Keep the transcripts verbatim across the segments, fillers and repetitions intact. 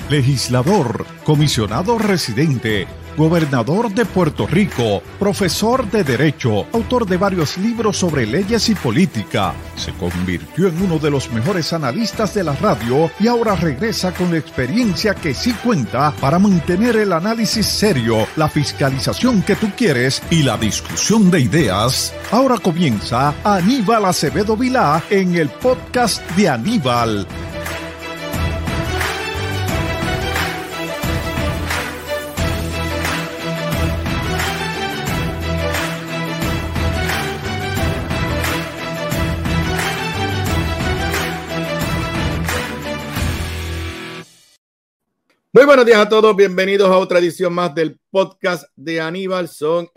legislador, comisionado residente, gobernador de Puerto Rico, profesor de Derecho, autor de varios libros sobre leyes y política. Se convirtió en uno de los mejores analistas de la radio y ahora regresa con la experiencia que sí cuenta para mantener el análisis serio, la fiscalización que tú quieres y la discusión de ideas. Ahora comienza Aníbal Acevedo Vilá en el podcast de Aníbal. Muy buenos días a todos, bienvenidos a otra edición más del podcast de Aníbal. Son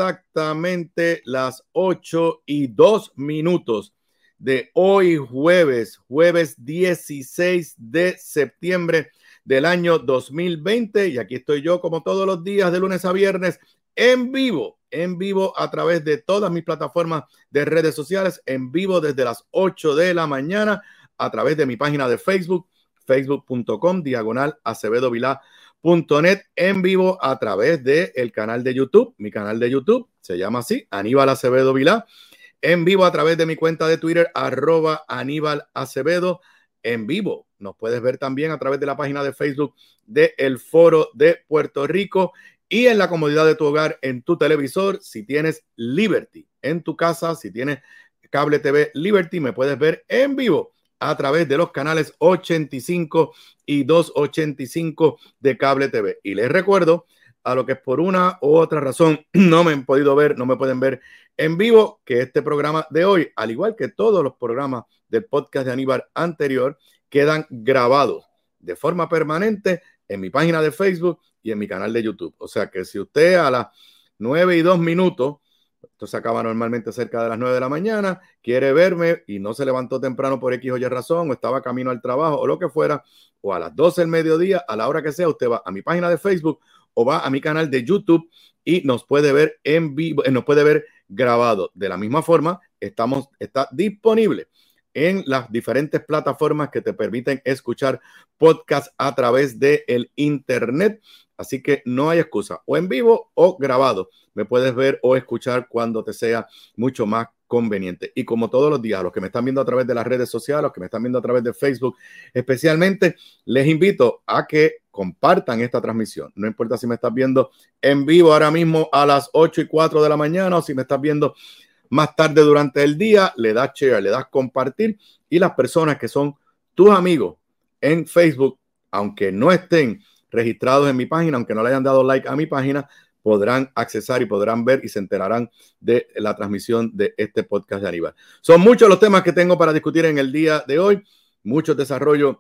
exactamente las ocho y dos minutos de hoy jueves, jueves dieciséis de septiembre del año dos mil veinte. Y aquí estoy yo como todos los días de lunes a viernes en vivo, en vivo a través de todas mis plataformas de redes sociales, en vivo desde las ocho de la mañana a través de mi página de Facebook, facebook.com diagonal acevedo vilá punto net, en vivo a través del canal de YouTube. Mi canal de YouTube se llama así, Aníbal Acevedo Vilá. En vivo a través de mi cuenta de Twitter, arroba Aníbal Acevedo. En vivo nos puedes ver también a través de la página de Facebook de El Foro de Puerto Rico y en la comodidad de tu hogar, en tu televisor. Si tienes Liberty en tu casa, si tienes cable T V Liberty, me puedes ver en vivo a través de los canales ochenta y cinco y doscientos ochenta y cinco de cable T V. Y les recuerdo a los que por una u otra razón no me han podido ver, no me pueden ver en vivo, que este programa de hoy, al igual que todos los programas del podcast de Aníbal anterior, quedan grabados de forma permanente en mi página de Facebook y en mi canal de YouTube. O sea que si usted a las nueve y dos minutos, esto se acaba normalmente cerca de las nueve de la mañana, quiere verme y no se levantó temprano por X o Y razón, o estaba camino al trabajo o lo que fuera, o a las doce del mediodía, a la hora que sea, usted va a mi página de Facebook o va a mi canal de YouTube y nos puede ver en vivo, nos puede ver grabado. De la misma forma, estamos, está disponible en las diferentes plataformas que te permiten escuchar podcast a través del internet. Así que no hay excusa, o en vivo o grabado. Me puedes ver o escuchar cuando te sea mucho más conveniente. Y como todos los días, los que me están viendo a través de las redes sociales, los que me están viendo a través de Facebook, especialmente, les invito a que compartan esta transmisión. No importa si me estás viendo en vivo ahora mismo a las ocho y cuatro de la mañana o si me estás viendo más tarde durante el día, le das share, le das compartir, y las personas que son tus amigos en Facebook, aunque no estén registrados en mi página, aunque no le hayan dado like a mi página, podrán accesar y podrán ver y se enterarán de la transmisión de este podcast de Aníbal. Son muchos los temas que tengo para discutir en el día de hoy, muchos desarrollos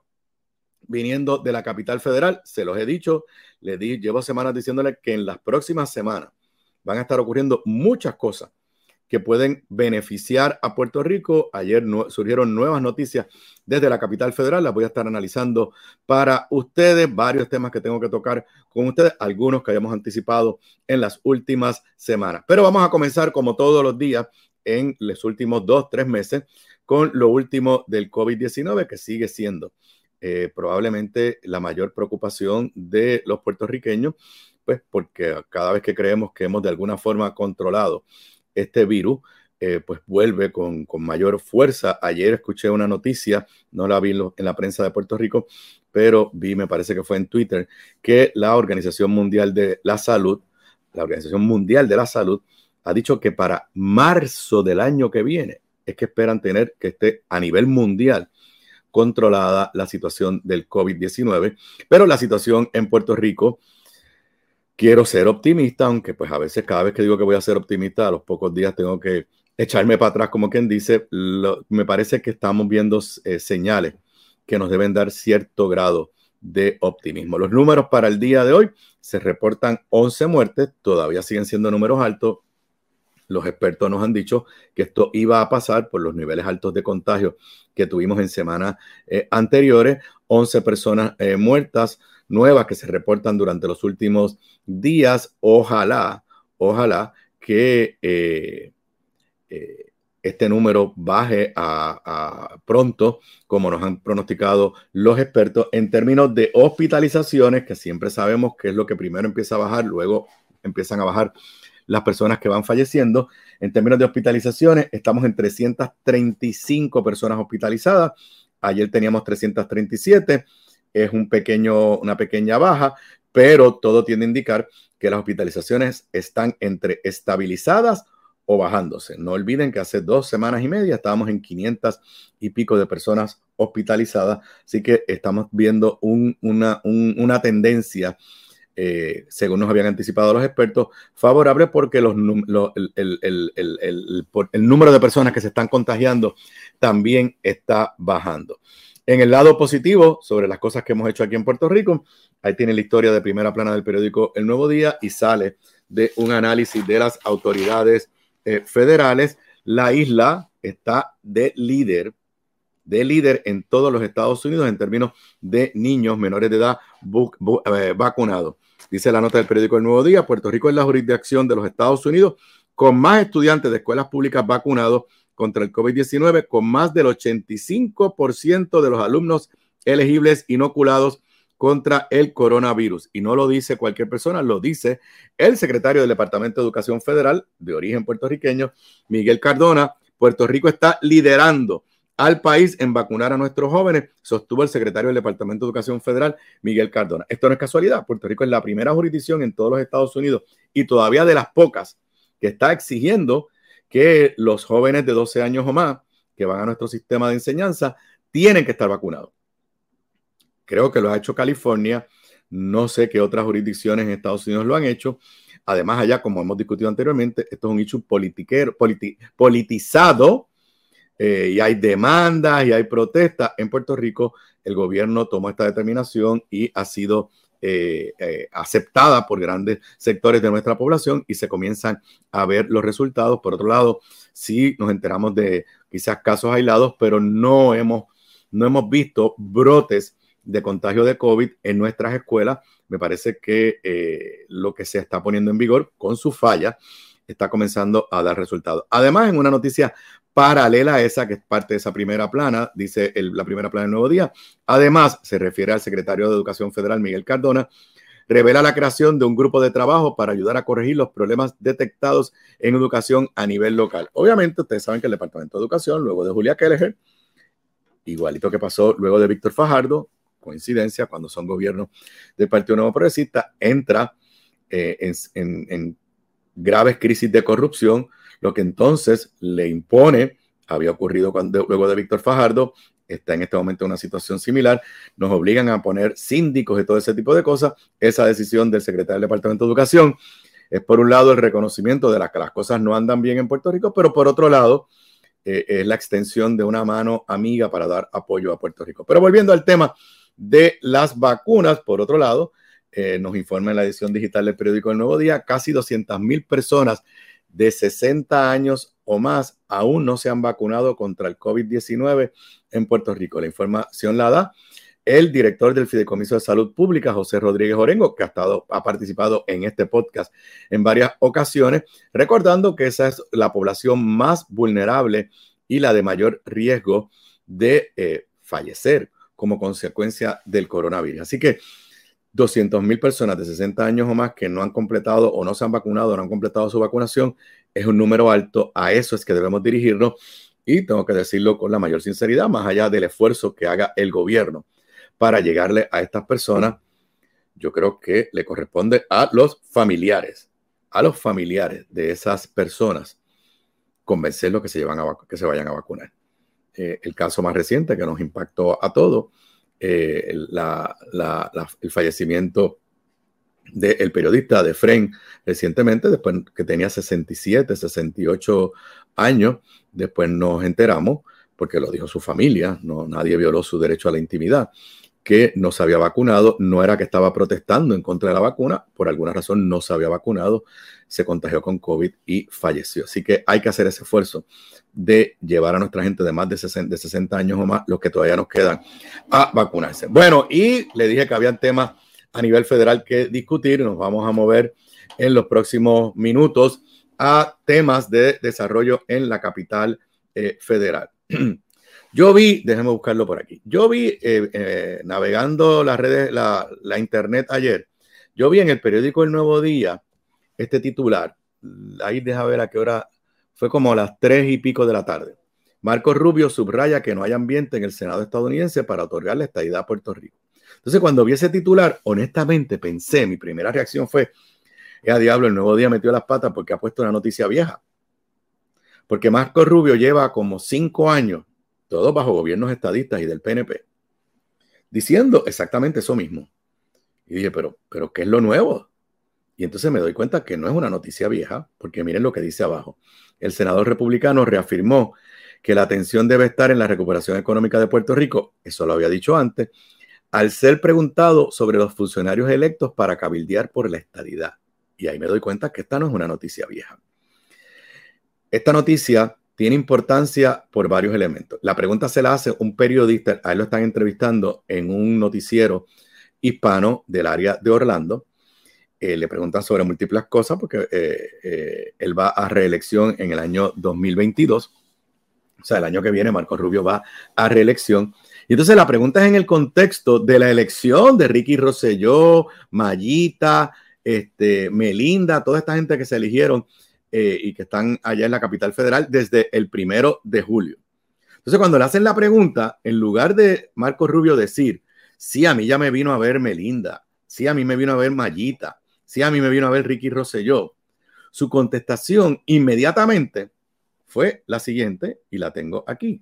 viniendo de la capital federal. Se los he dicho, les di, llevo semanas diciéndoles que en las próximas semanas van a estar ocurriendo muchas cosas que pueden beneficiar a Puerto Rico. Ayer no, surgieron nuevas noticias desde la capital federal, las voy a estar analizando para ustedes, varios temas que tengo que tocar con ustedes, algunos que hayamos anticipado en las últimas semanas. Pero vamos a comenzar como todos los días en los últimos dos, tres meses con lo último del COVID diecinueve, que sigue siendo eh, probablemente la mayor preocupación de los puertorriqueños, pues porque cada vez que creemos que hemos de alguna forma controlado este virus, eh, pues vuelve con, con mayor fuerza. Ayer escuché una noticia, no la vi en la prensa de Puerto Rico, pero vi, me parece que fue en Twitter, que la Organización Mundial de la Salud, la Organización Mundial de la Salud, ha dicho que para marzo del año que viene es que esperan tener que esté a nivel mundial controlada la situación del COVID diecinueve, pero la situación en Puerto Rico, quiero ser optimista, aunque pues a veces cada vez que digo que voy a ser optimista, a los pocos días tengo que echarme para atrás, como quien dice. Lo, me parece que estamos viendo eh, señales que nos deben dar cierto grado de optimismo. Los números para el día de hoy se reportan once muertes, todavía siguen siendo números altos. Los expertos nos han dicho que esto iba a pasar por los niveles altos de contagio que tuvimos en semanas eh, anteriores. once personas eh, muertas nuevas que se reportan durante los últimos días. Ojalá, ojalá que eh, eh, este número baje a, a pronto, como nos han pronosticado los expertos, en términos de hospitalizaciones, que siempre sabemos que es lo que primero empieza a bajar, luego empiezan a bajar las personas que van falleciendo. En términos de hospitalizaciones, estamos en trescientas treinta y cinco personas hospitalizadas. Ayer teníamos trescientas treinta y siete. Es un pequeño, una pequeña baja, pero todo tiende a indicar que las hospitalizaciones están entre estabilizadas o bajándose. No olviden que hace dos semanas y media estábamos en quinientas y pico de personas hospitalizadas, así que estamos viendo un, una, un, una tendencia, eh, según nos habían anticipado los expertos, favorable porque los, los, el, el, el, el, el, el número de personas que se están contagiando también está bajando. En el lado positivo, sobre las cosas que hemos hecho aquí en Puerto Rico, ahí tiene la historia de primera plana del periódico El Nuevo Día y sale de un análisis de las autoridades eh, federales. La isla está de líder, de líder en todos los Estados Unidos en términos de niños menores de edad bu, bu, eh, vacunados. Dice la nota del periódico El Nuevo Día, Puerto Rico es la jurisdicción de los Estados Unidos con más estudiantes de escuelas públicas vacunados contra el COVID diecinueve, con más del ochenta y cinco por ciento de los alumnos elegibles inoculados contra el coronavirus. Y no lo dice cualquier persona, lo dice el secretario del Departamento de Educación Federal, de origen puertorriqueño, Miguel Cardona. Puerto Rico está liderando al país en vacunar a nuestros jóvenes, sostuvo el secretario del Departamento de Educación Federal, Miguel Cardona. Esto no es casualidad. Puerto Rico es la primera jurisdicción en todos los Estados Unidos y todavía de las pocas que está exigiendo que los jóvenes de doce años o más que van a nuestro sistema de enseñanza tienen que estar vacunados. Creo que lo ha hecho California. No sé qué otras jurisdicciones en Estados Unidos lo han hecho. Además, allá, como hemos discutido anteriormente, esto es un issue politiquero, politi politizado eh, y hay demandas y hay protestas. En Puerto Rico, el gobierno tomó esta determinación y ha sido Eh, eh, aceptada por grandes sectores de nuestra población y se comienzan a ver los resultados. Por otro lado, sí nos enteramos de quizás casos aislados, pero no hemos, no hemos visto brotes de contagio de COVID en nuestras escuelas. Me parece que eh, lo que se está poniendo en vigor con su falla está comenzando a dar resultados. Además, en una noticia paralela a esa, que es parte de esa primera plana, dice el, la primera plana del Nuevo Día, además se refiere al secretario de Educación Federal, Miguel Cardona, revela la creación de un grupo de trabajo para ayudar a corregir los problemas detectados en educación a nivel local. Obviamente, ustedes saben que el Departamento de Educación, luego de Julia Kelleher, igualito que pasó luego de Víctor Fajardo, coincidencia, cuando son gobiernos del Partido Nuevo Progresista, entra eh, en, en, en graves crisis de corrupción, lo que entonces le impone, había ocurrido cuando, luego de Víctor Fajardo, está en este momento en una situación similar, nos obligan a poner síndicos y todo ese tipo de cosas. Esa decisión del secretario del Departamento de Educación es, por un lado, el reconocimiento de las que las cosas no andan bien en Puerto Rico, pero por otro lado, eh, es la extensión de una mano amiga para dar apoyo a Puerto Rico. Pero volviendo al tema de las vacunas, por otro lado, eh, nos informa en la edición digital del periódico El Nuevo Día, casi doscientas mil personas de sesenta años o más aún no se han vacunado contra el COVID diecinueve en Puerto Rico. La información la da el director del Fideicomiso de Salud Pública, José Rodríguez Orengo, que ha, estado, ha participado en este podcast en varias ocasiones, recordando que esa es la población más vulnerable y la de mayor riesgo de eh, fallecer como consecuencia del coronavirus. Así que doscientas mil personas de sesenta años o más que no han completado o no se han vacunado o no han completado su vacunación es un número alto. A eso es que debemos dirigirnos y tengo que decirlo con la mayor sinceridad, más allá del esfuerzo que haga el gobierno para llegarle a estas personas. Yo creo que le corresponde a los familiares, a los familiares de esas personas, convencerlos que se, llevan a, que se vayan a vacunar. Eh, el caso más reciente que nos impactó a todos, eh, la, la, la, el fallecimiento del periodista de Fren recientemente, después que tenía sesenta y siete, sesenta y ocho años, después nos enteramos, porque lo dijo su familia, no, nadie violó su derecho a la intimidad, que no se había vacunado. No era que estaba protestando en contra de la vacuna, por alguna razón no se había vacunado, se contagió con COVID y falleció. Así que hay que hacer ese esfuerzo de llevar a nuestra gente de más de sesenta, de sesenta años o más, los que todavía nos quedan, a vacunarse. Bueno, y le dije que habían temas a nivel federal que discutir. Nos vamos a mover en los próximos minutos a temas de desarrollo en la capital eh, federal. Yo vi, déjenme buscarlo por aquí, yo vi eh, eh, navegando las redes, la, la internet ayer, yo vi en el periódico El Nuevo Día este titular, ahí deja ver a qué hora, fue como a las tres y pico de la tarde. Marco Rubio subraya que no hay ambiente en el Senado estadounidense para otorgar la estadidad a Puerto Rico. Entonces, cuando vi ese titular, honestamente pensé, mi primera reacción fue, eh, a diablo, El Nuevo Día metió las patas porque ha puesto una noticia vieja. Porque Marco Rubio lleva como cinco años, todos bajo gobiernos estadistas y del P N P, diciendo exactamente eso mismo. Y dije, pero, pero ¿qué es lo nuevo? Y entonces me doy cuenta que no es una noticia vieja, porque miren lo que dice abajo. El senador republicano reafirmó que la atención debe estar en la recuperación económica de Puerto Rico, eso lo había dicho antes, al ser preguntado sobre los funcionarios electos para cabildear por la estadidad. Y ahí me doy cuenta que esta no es una noticia vieja. Esta noticia tiene importancia por varios elementos. La pregunta se la hace un periodista, a él lo están entrevistando en un noticiero hispano del área de Orlando. Eh, le preguntan sobre múltiples cosas porque eh, eh, él va a reelección en el año dos mil veintidós. O sea, el año que viene Marco Rubio va a reelección. Y entonces la pregunta es en el contexto de la elección de Ricky Rosselló, Mayita, este, Melinda, toda esta gente que se eligieron eh, y que están allá en la capital federal desde el primero de julio. Entonces, cuando le hacen la pregunta, en lugar de Marco Rubio decir, sí, a mí ya me vino a ver Melinda, sí, a mí me vino a ver Mayita, sí, a mí me vino a ver Ricky Rosselló, su contestación inmediatamente fue la siguiente, y la tengo aquí.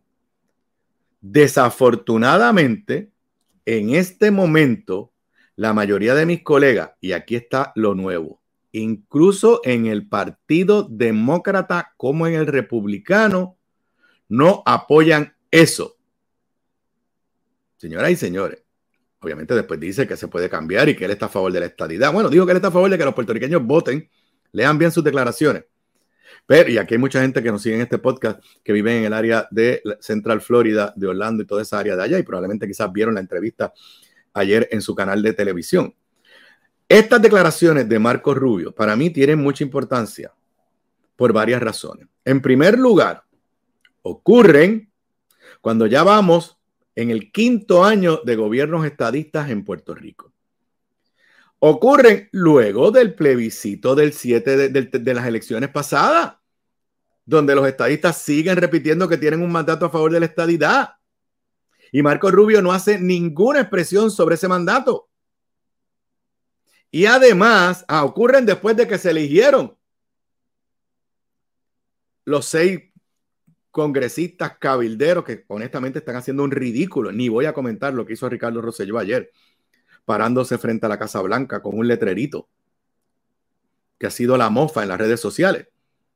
Desafortunadamente, en este momento, la mayoría de mis colegas, y aquí está lo nuevo, incluso en el Partido Demócrata como en el Republicano, no apoyan eso. Señoras y señores, obviamente después dice que se puede cambiar y que él está a favor de la estadidad. Bueno, digo que él está a favor de que los puertorriqueños voten, lean bien sus declaraciones. Pero, y aquí hay mucha gente que nos sigue en este podcast que vive en el área de Central Florida, de Orlando y toda esa área de allá, y probablemente quizás vieron la entrevista ayer en su canal de televisión. Estas declaraciones de Marco Rubio para mí tienen mucha importancia por varias razones. En primer lugar, ocurren cuando ya vamos en el quinto año de gobiernos estadistas en Puerto Rico. Ocurren luego del plebiscito del siete de, de, de las elecciones pasadas, donde los estadistas siguen repitiendo que tienen un mandato a favor de la estadidad. Y Marco Rubio no hace ninguna expresión sobre ese mandato. Y además, ah, ocurren después de que se eligieron los seis congresistas cabilderos que honestamente están haciendo un ridículo. Ni voy a comentar lo que hizo Ricardo Rosselló ayer, parándose frente a la Casa Blanca con un letrerito que ha sido la mofa en las redes sociales.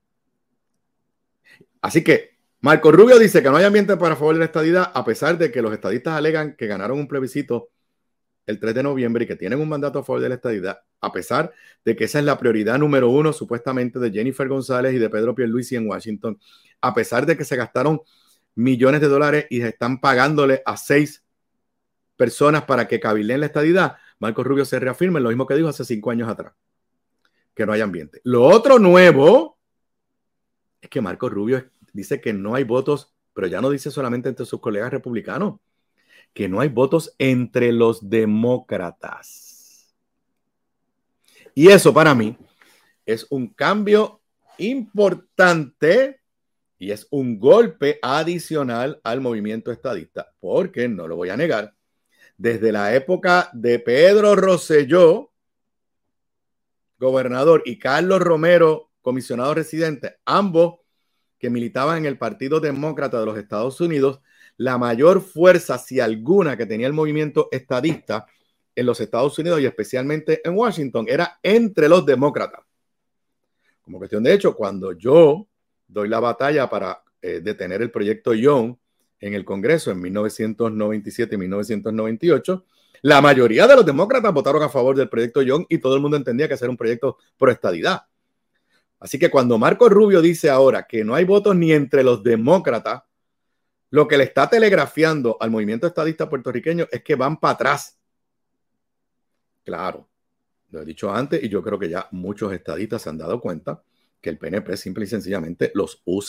Así que Marco Rubio dice que no hay ambiente para favor de la estadidad, a pesar de que los estadistas alegan que ganaron un plebiscito el tres de noviembre y que tienen un mandato a favor de la estadidad, a pesar de que esa es la prioridad número uno supuestamente de Jennifer González y de Pedro Pierluisi en Washington, a pesar de que se gastaron millones de dólares y se están pagándole a seis personas para que cabilden la estadidad. Marco Rubio se reafirma en lo mismo que dijo hace cinco años atrás, que no hay ambiente. Lo otro nuevo es que Marco Rubio dice que no hay votos, pero ya no dice solamente entre sus colegas republicanos, que no hay votos entre los demócratas. Y eso para mí es un cambio importante y es un golpe adicional al movimiento estadista, porque no lo voy a negar, desde la época de Pedro Rosselló, gobernador, y Carlos Romero, comisionado residente, ambos que militaban en el Partido Demócrata de los Estados Unidos, la mayor fuerza, si alguna, que tenía el movimiento estadista en los Estados Unidos y especialmente en Washington, era entre los demócratas. Como cuestión de hecho, cuando yo doy la batalla para eh, detener el proyecto Young en el Congreso en mil novecientos noventa y siete y mil novecientos noventa y ocho, la mayoría de los demócratas votaron a favor del proyecto Young y todo el mundo entendía que ese era un proyecto pro estadidad. Así que cuando Marco Rubio dice ahora que no hay votos ni entre los demócratas, lo que le está telegrafiando al movimiento estadista puertorriqueño es que van para atrás. Claro, lo he dicho antes y yo creo que ya muchos estadistas se han dado cuenta que el P N P simple y sencillamente los usa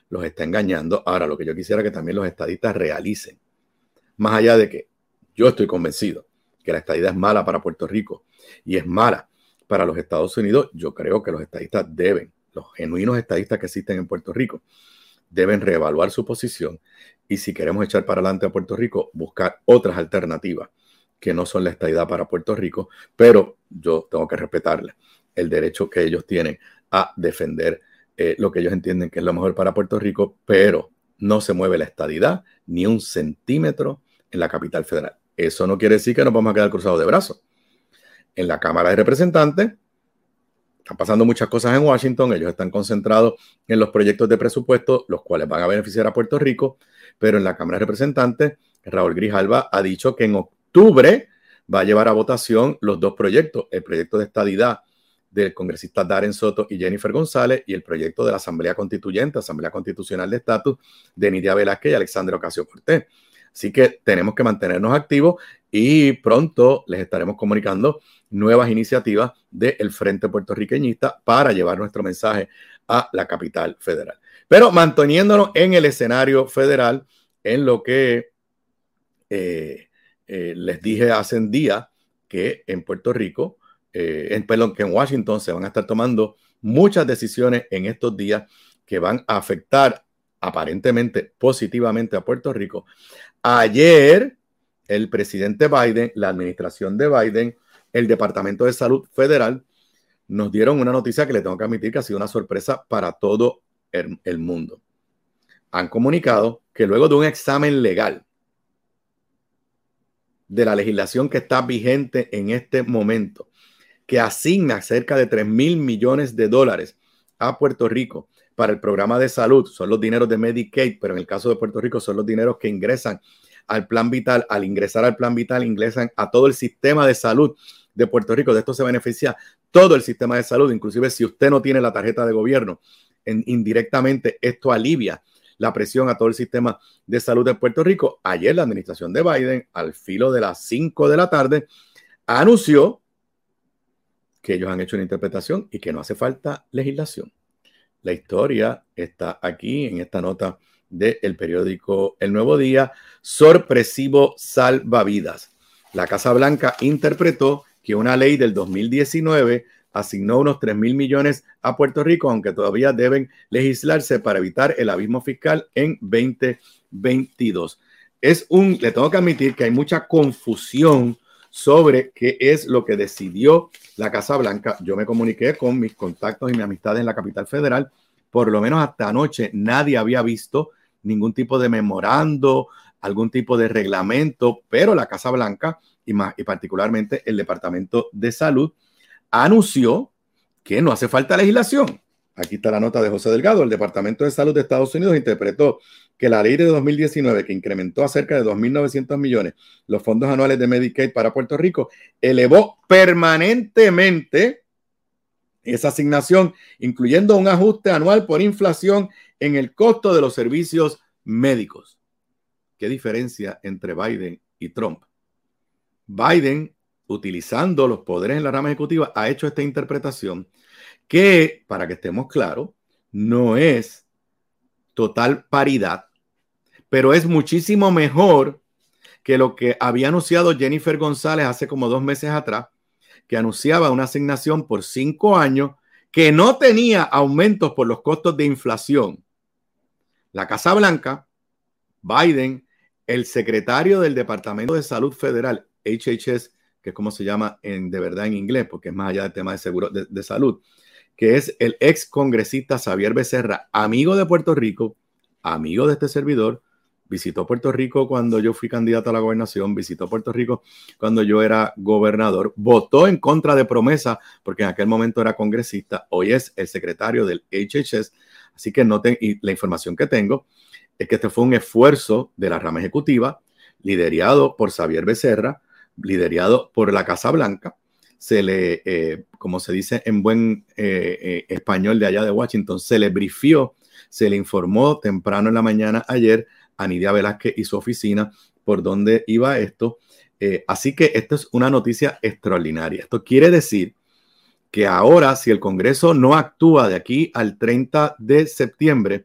los está engañando. Ahora, lo que yo quisiera que también los estadistas realicen, más allá de que yo estoy convencido que la estadidad es mala para Puerto Rico y es mala para los Estados Unidos, yo creo que los estadistas deben, los genuinos estadistas que existen en Puerto Rico, deben reevaluar su posición y si queremos echar para adelante a Puerto Rico, buscar otras alternativas que no son la estadidad para Puerto Rico, pero yo tengo que respetarle el derecho que ellos tienen a defender eh, lo que ellos entienden que es lo mejor para Puerto Rico, pero no se mueve la estadidad ni un centímetro en la capital federal. Eso no quiere decir que nos vamos a quedar cruzados de brazos. En la Cámara de Representantes están pasando muchas cosas en Washington, ellos están concentrados en los proyectos de presupuesto, los cuales van a beneficiar a Puerto Rico, pero en la Cámara de Representantes, Raúl Grijalva ha dicho que en octubre va a llevar a votación los dos proyectos, el proyecto de estadidad del congresista Darren Soto y Jennifer González y el proyecto de la Asamblea Constituyente, Asamblea Constitucional de Estatus de Nidia Velázquez y Alexandria Ocasio-Cortez. Así que tenemos que mantenernos activos y pronto les estaremos comunicando nuevas iniciativas del Frente Puertorriqueñista para llevar nuestro mensaje a la capital federal. Pero manteniéndonos en el escenario federal, en lo que eh, eh, les dije hace un día que en Puerto Rico, eh, en, perdón, que en Washington se van a estar tomando muchas decisiones en estos días que van a afectar aparentemente positivamente a Puerto Rico. Ayer, el presidente Biden, la administración de Biden, el Departamento de Salud Federal, nos dieron una noticia que le tengo que admitir que ha sido una sorpresa para todo el, el mundo. Han comunicado que luego de un examen legal de la legislación que está vigente en este momento, que asigna cerca de tres mil millones de dólares a Puerto Rico para el programa de salud, son los dineros de Medicaid, pero en el caso de Puerto Rico son los dineros que ingresan al plan vital. Al ingresar al plan vital, ingresan a todo el sistema de salud de Puerto Rico. De esto se beneficia todo el sistema de salud, inclusive si usted no tiene la tarjeta de gobierno, en, indirectamente esto alivia la presión a todo el sistema de salud de Puerto Rico. Ayer la administración de Biden, al filo de las cinco de la tarde, anunció que ellos han hecho una interpretación y que no hace falta legislación. La historia está aquí en esta nota del periódico El Nuevo Día. Sorpresivo salvavidas. La Casa Blanca interpretó que una ley del dos mil diecinueve asignó unos tres mil millones a Puerto Rico, aunque todavía deben legislarse para evitar el abismo fiscal en veinte veintidós. Es un, le tengo que admitir que hay mucha confusión sobre qué es lo que decidió la Casa Blanca. Yo me comuniqué con mis contactos y mis amistades en la capital federal. Por lo menos hasta anoche nadie había visto ningún tipo de memorando, algún tipo de reglamento, pero la Casa Blanca y, más, y particularmente el Departamento de Salud anunció que no hace falta legislación. Aquí está la nota de José Delgado. El Departamento de Salud de Estados Unidos interpretó que la ley de dos mil diecinueve, que incrementó a cerca de dos mil novecientos millones los fondos anuales de Medicaid para Puerto Rico, elevó permanentemente esa asignación, incluyendo un ajuste anual por inflación en el costo de los servicios médicos. ¿Qué diferencia entre Biden y Trump? Biden, utilizando los poderes en la rama ejecutiva, ha hecho esta interpretación que, para que estemos claros, no es total paridad, pero es muchísimo mejor que lo que había anunciado Jennifer González hace como dos meses atrás, que anunciaba una asignación por cinco años que no tenía aumentos por los costos de inflación. La Casa Blanca, Biden, el secretario del Departamento de Salud Federal, H H S, que es como se llama en, de verdad en inglés, porque es más allá del tema de seguro de, de salud, que es el ex congresista Xavier Becerra, amigo de Puerto Rico, amigo de este servidor, visitó Puerto Rico cuando yo fui candidato a la gobernación, visitó Puerto Rico cuando yo era gobernador, votó en contra de Promesa porque en aquel momento era congresista, hoy es el secretario del H H S, así que noten, y la información que tengo es que este fue un esfuerzo de la rama ejecutiva, liderado por Xavier Becerra, liderado por la Casa Blanca. Se le, eh, como se dice en buen eh, eh, español de allá de Washington, se le brifió, se le informó temprano en la mañana ayer a Nidia Velázquez y su oficina por dónde iba esto. Eh, así que esto es una noticia extraordinaria. Esto quiere decir que ahora, si el Congreso no actúa de aquí al treinta de septiembre,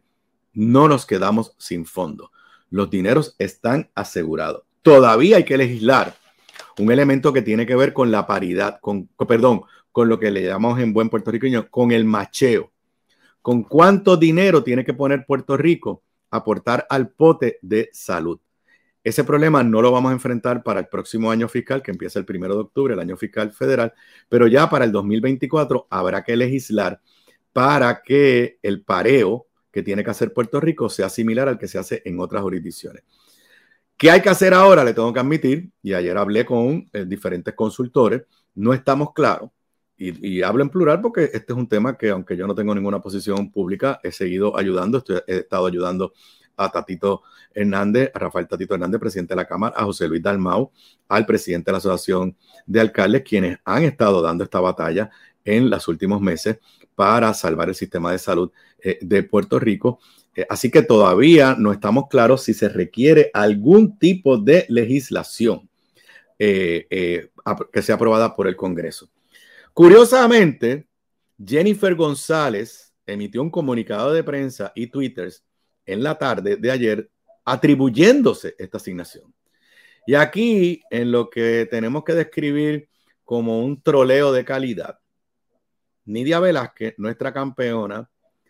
no nos quedamos sin fondos. Los dineros están asegurados. Todavía hay que legislar un elemento que tiene que ver con la paridad, con, perdón, con lo que le llamamos en buen puertorriqueño, con el macheo. Con cuánto dinero tiene que poner Puerto Rico a aportar al pote de salud. Ese problema no lo vamos a enfrentar para el próximo año fiscal, que empieza el primero de octubre, el año fiscal federal, pero ya para el dos mil veinticuatro habrá que legislar para que el pareo que tiene que hacer Puerto Rico sea similar al que se hace en otras jurisdicciones. ¿Qué hay que hacer ahora? Le tengo que admitir, y ayer hablé con eh, diferentes consultores, no estamos claros, y, y hablo en plural porque este es un tema que, aunque yo no tengo ninguna posición pública, he seguido ayudando, estoy, he estado ayudando a Tatito Hernández, a Rafael Tatito Hernández, presidente de la Cámara, a José Luis Dalmau, al presidente de la Asociación de Alcaldes, quienes han estado dando esta batalla en los últimos meses para salvar el sistema de salud eh, de Puerto Rico. Eh, así que todavía no estamos claros si se requiere algún tipo de legislación eh, eh, que sea aprobada por el Congreso. Curiosamente, Jennifer González emitió un comunicado de prensa y twitters en la tarde de ayer atribuyéndose esta asignación. Y aquí, en lo que tenemos que describir como un troleo de calidad, Nidia Velázquez, nuestra campeona,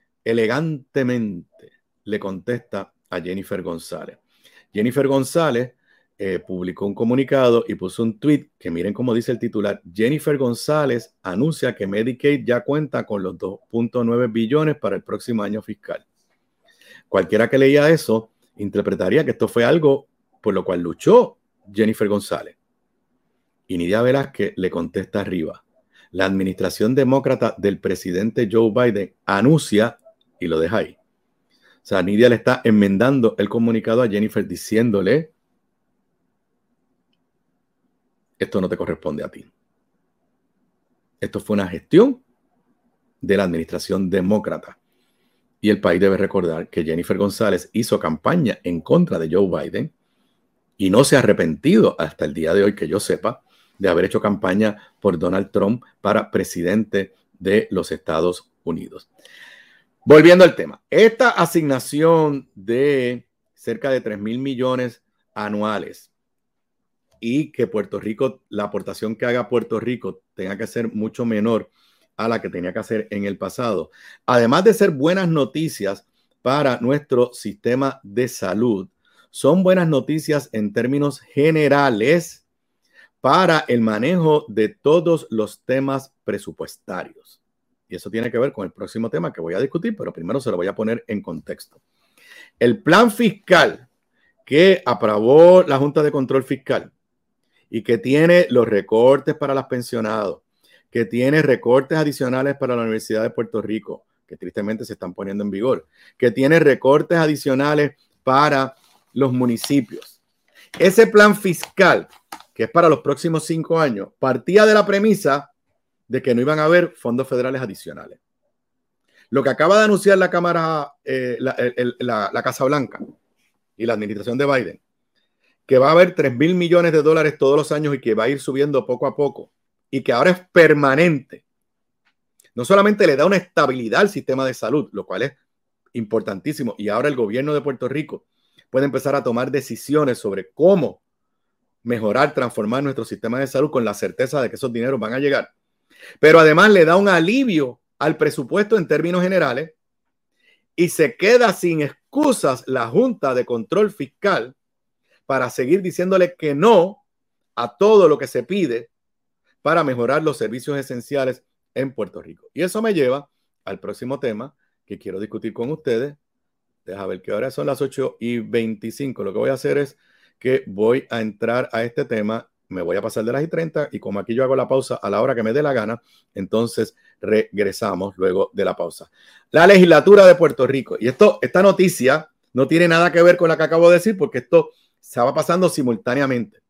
elegantemente le contesta a Jennifer González. Jennifer González eh, publicó un comunicado y puso un tweet que miren cómo dice el titular. Jennifer González anuncia que Medicaid ya cuenta con los dos punto nueve billones para el próximo año fiscal. Cualquiera que leía eso interpretaría que esto fue algo por lo cual luchó Jennifer González. Y Nidia Velázquez le contesta arriba. La administración demócrata del presidente Joe Biden anuncia y lo deja ahí. O sea, Nidia le está enmendando el comunicado a Jennifer diciéndole: esto no te corresponde a ti. Esto fue una gestión de la administración demócrata. Y el país debe recordar que Jennifer González hizo campaña en contra de Joe Biden y no se ha arrepentido hasta el día de hoy, que yo sepa, de haber hecho campaña por Donald Trump para presidente de los Estados Unidos. Volviendo al tema, esta asignación de cerca de tres mil millones anuales y que Puerto Rico, la aportación que haga Puerto Rico tenga que ser mucho menor a la que tenía que hacer en el pasado, además de ser buenas noticias para nuestro sistema de salud, son buenas noticias en términos generales para el manejo de todos los temas presupuestarios. Y eso tiene que ver con el próximo tema que voy a discutir, pero primero se lo voy a poner en contexto. El plan fiscal que aprobó la Junta de Control Fiscal y que tiene los recortes para los pensionados, que tiene recortes adicionales para la Universidad de Puerto Rico, que tristemente se están poniendo en vigor, que tiene recortes adicionales para los municipios. Ese plan fiscal, que es para los próximos cinco años, partía de la premisa de que no iban a haber fondos federales adicionales. Lo que acaba de anunciar la Cámara, eh, la, el, la, la Casa Blanca y la administración de Biden, que va a haber tres mil millones de dólares todos los años y que va a ir subiendo poco a poco, y que ahora es permanente, no solamente le da una estabilidad al sistema de salud, lo cual es importantísimo, y ahora el gobierno de Puerto Rico puede empezar a tomar decisiones sobre cómo mejorar, transformar nuestro sistema de salud con la certeza de que esos dineros van a llegar, pero además le da un alivio al presupuesto en términos generales y se queda sin excusas la Junta de Control Fiscal para seguir diciéndole que no a todo lo que se pide para mejorar los servicios esenciales en Puerto Rico. Y eso me lleva al próximo tema que quiero discutir con ustedes. Deja ver que ahora son las ocho y veinticinco. Lo que voy a hacer es que voy a entrar a este tema, me voy a pasar de las y treinta, y como aquí yo hago la pausa a la hora que me dé la gana, entonces regresamos luego de la pausa. La legislatura de Puerto Rico, y esto, esta noticia no tiene nada que ver con la que acabo de decir, porque esto se va pasando simultáneamente.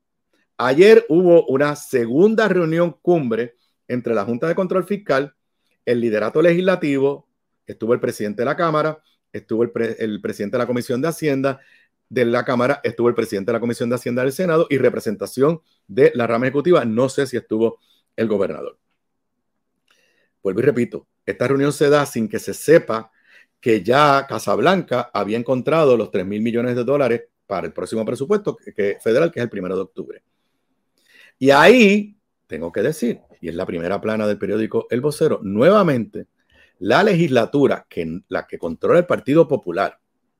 Ayer hubo una segunda reunión cumbre entre la Junta de Control Fiscal, el liderato legislativo, estuvo el presidente de la Cámara, estuvo el, pre, el presidente de la Comisión de Hacienda de la Cámara, estuvo el presidente de la Comisión de Hacienda del Senado y representación de la rama ejecutiva. No sé si estuvo el gobernador. Vuelvo y repito, esta reunión se da sin que se sepa que ya Casablanca había encontrado los tres mil millones de dólares para el próximo presupuesto que, que, federal, que es el primero de octubre. Y ahí, tengo que decir, y es la primera plana del periódico El Vocero, nuevamente, la legislatura, que, la que controla el Partido Popular,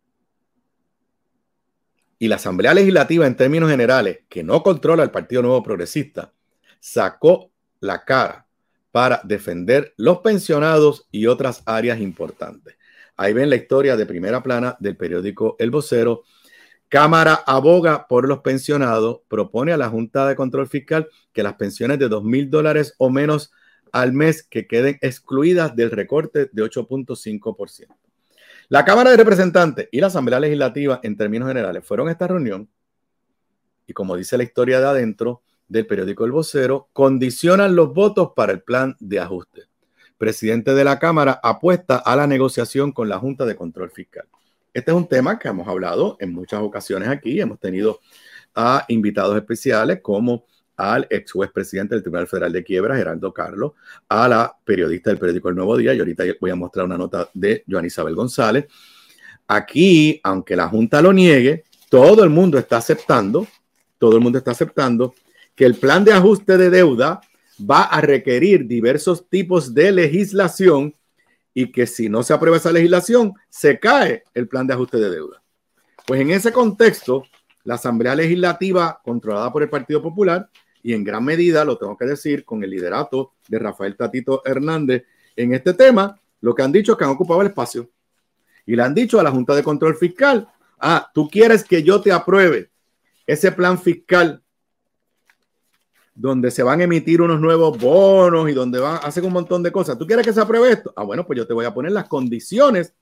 y la Asamblea Legislativa en términos generales, que no controla el Partido Nuevo Progresista, sacó la cara para defender los pensionados y otras áreas importantes. Ahí ven la historia de primera plana del periódico El Vocero. Cámara aboga por los pensionados, propone a la Junta de Control Fiscal que las pensiones de dos mil dólares o menos al mes que queden excluidas del recorte de ocho punto cinco por ciento. La Cámara de Representantes y la Asamblea Legislativa, en términos generales, fueron a esta reunión y, como dice la historia de adentro del periódico El Vocero, condicionan los votos para el plan de ajuste. Presidente de la Cámara apuesta a la negociación con la Junta de Control Fiscal. Este es un tema que hemos hablado en muchas ocasiones aquí. Hemos tenido a invitados especiales como al ex juez presidente del Tribunal Federal de Quiebras, Gerardo Carlos, a la periodista del periódico El Nuevo Día, y ahorita voy a mostrar una nota de Joan Isabel González. Aquí, aunque la Junta lo niegue, todo el mundo está aceptando, todo el mundo está aceptando que el plan de ajuste de deuda va a requerir diversos tipos de legislación y que si no se aprueba esa legislación, se cae el plan de ajuste de deuda. Pues en ese contexto, la Asamblea Legislativa, controlada por el Partido Popular, y en gran medida, lo tengo que decir, con el liderato de Rafael Tatito Hernández en este tema, lo que han dicho es que han ocupado el espacio. Y le han dicho a la Junta de Control Fiscal, ah, tú quieres que yo te apruebe ese plan fiscal donde se van a emitir unos nuevos bonos y donde van a hacer un montón de cosas. ¿Tú quieres que se apruebe esto? Ah, bueno, pues yo te voy a poner las condiciones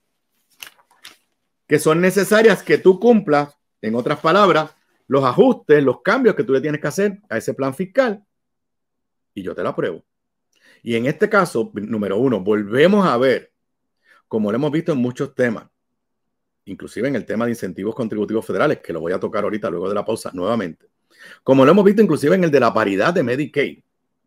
que son necesarias que tú cumplas. En otras palabras, los ajustes, los cambios que tú le tienes que hacer a ese plan fiscal y yo te lo apruebo. Y en este caso, número uno, volvemos a ver, como lo hemos visto en muchos temas, inclusive en el tema de incentivos contributivos federales, que lo voy a tocar ahorita luego de la pausa nuevamente, como lo hemos visto inclusive en el de la paridad de Medicaid,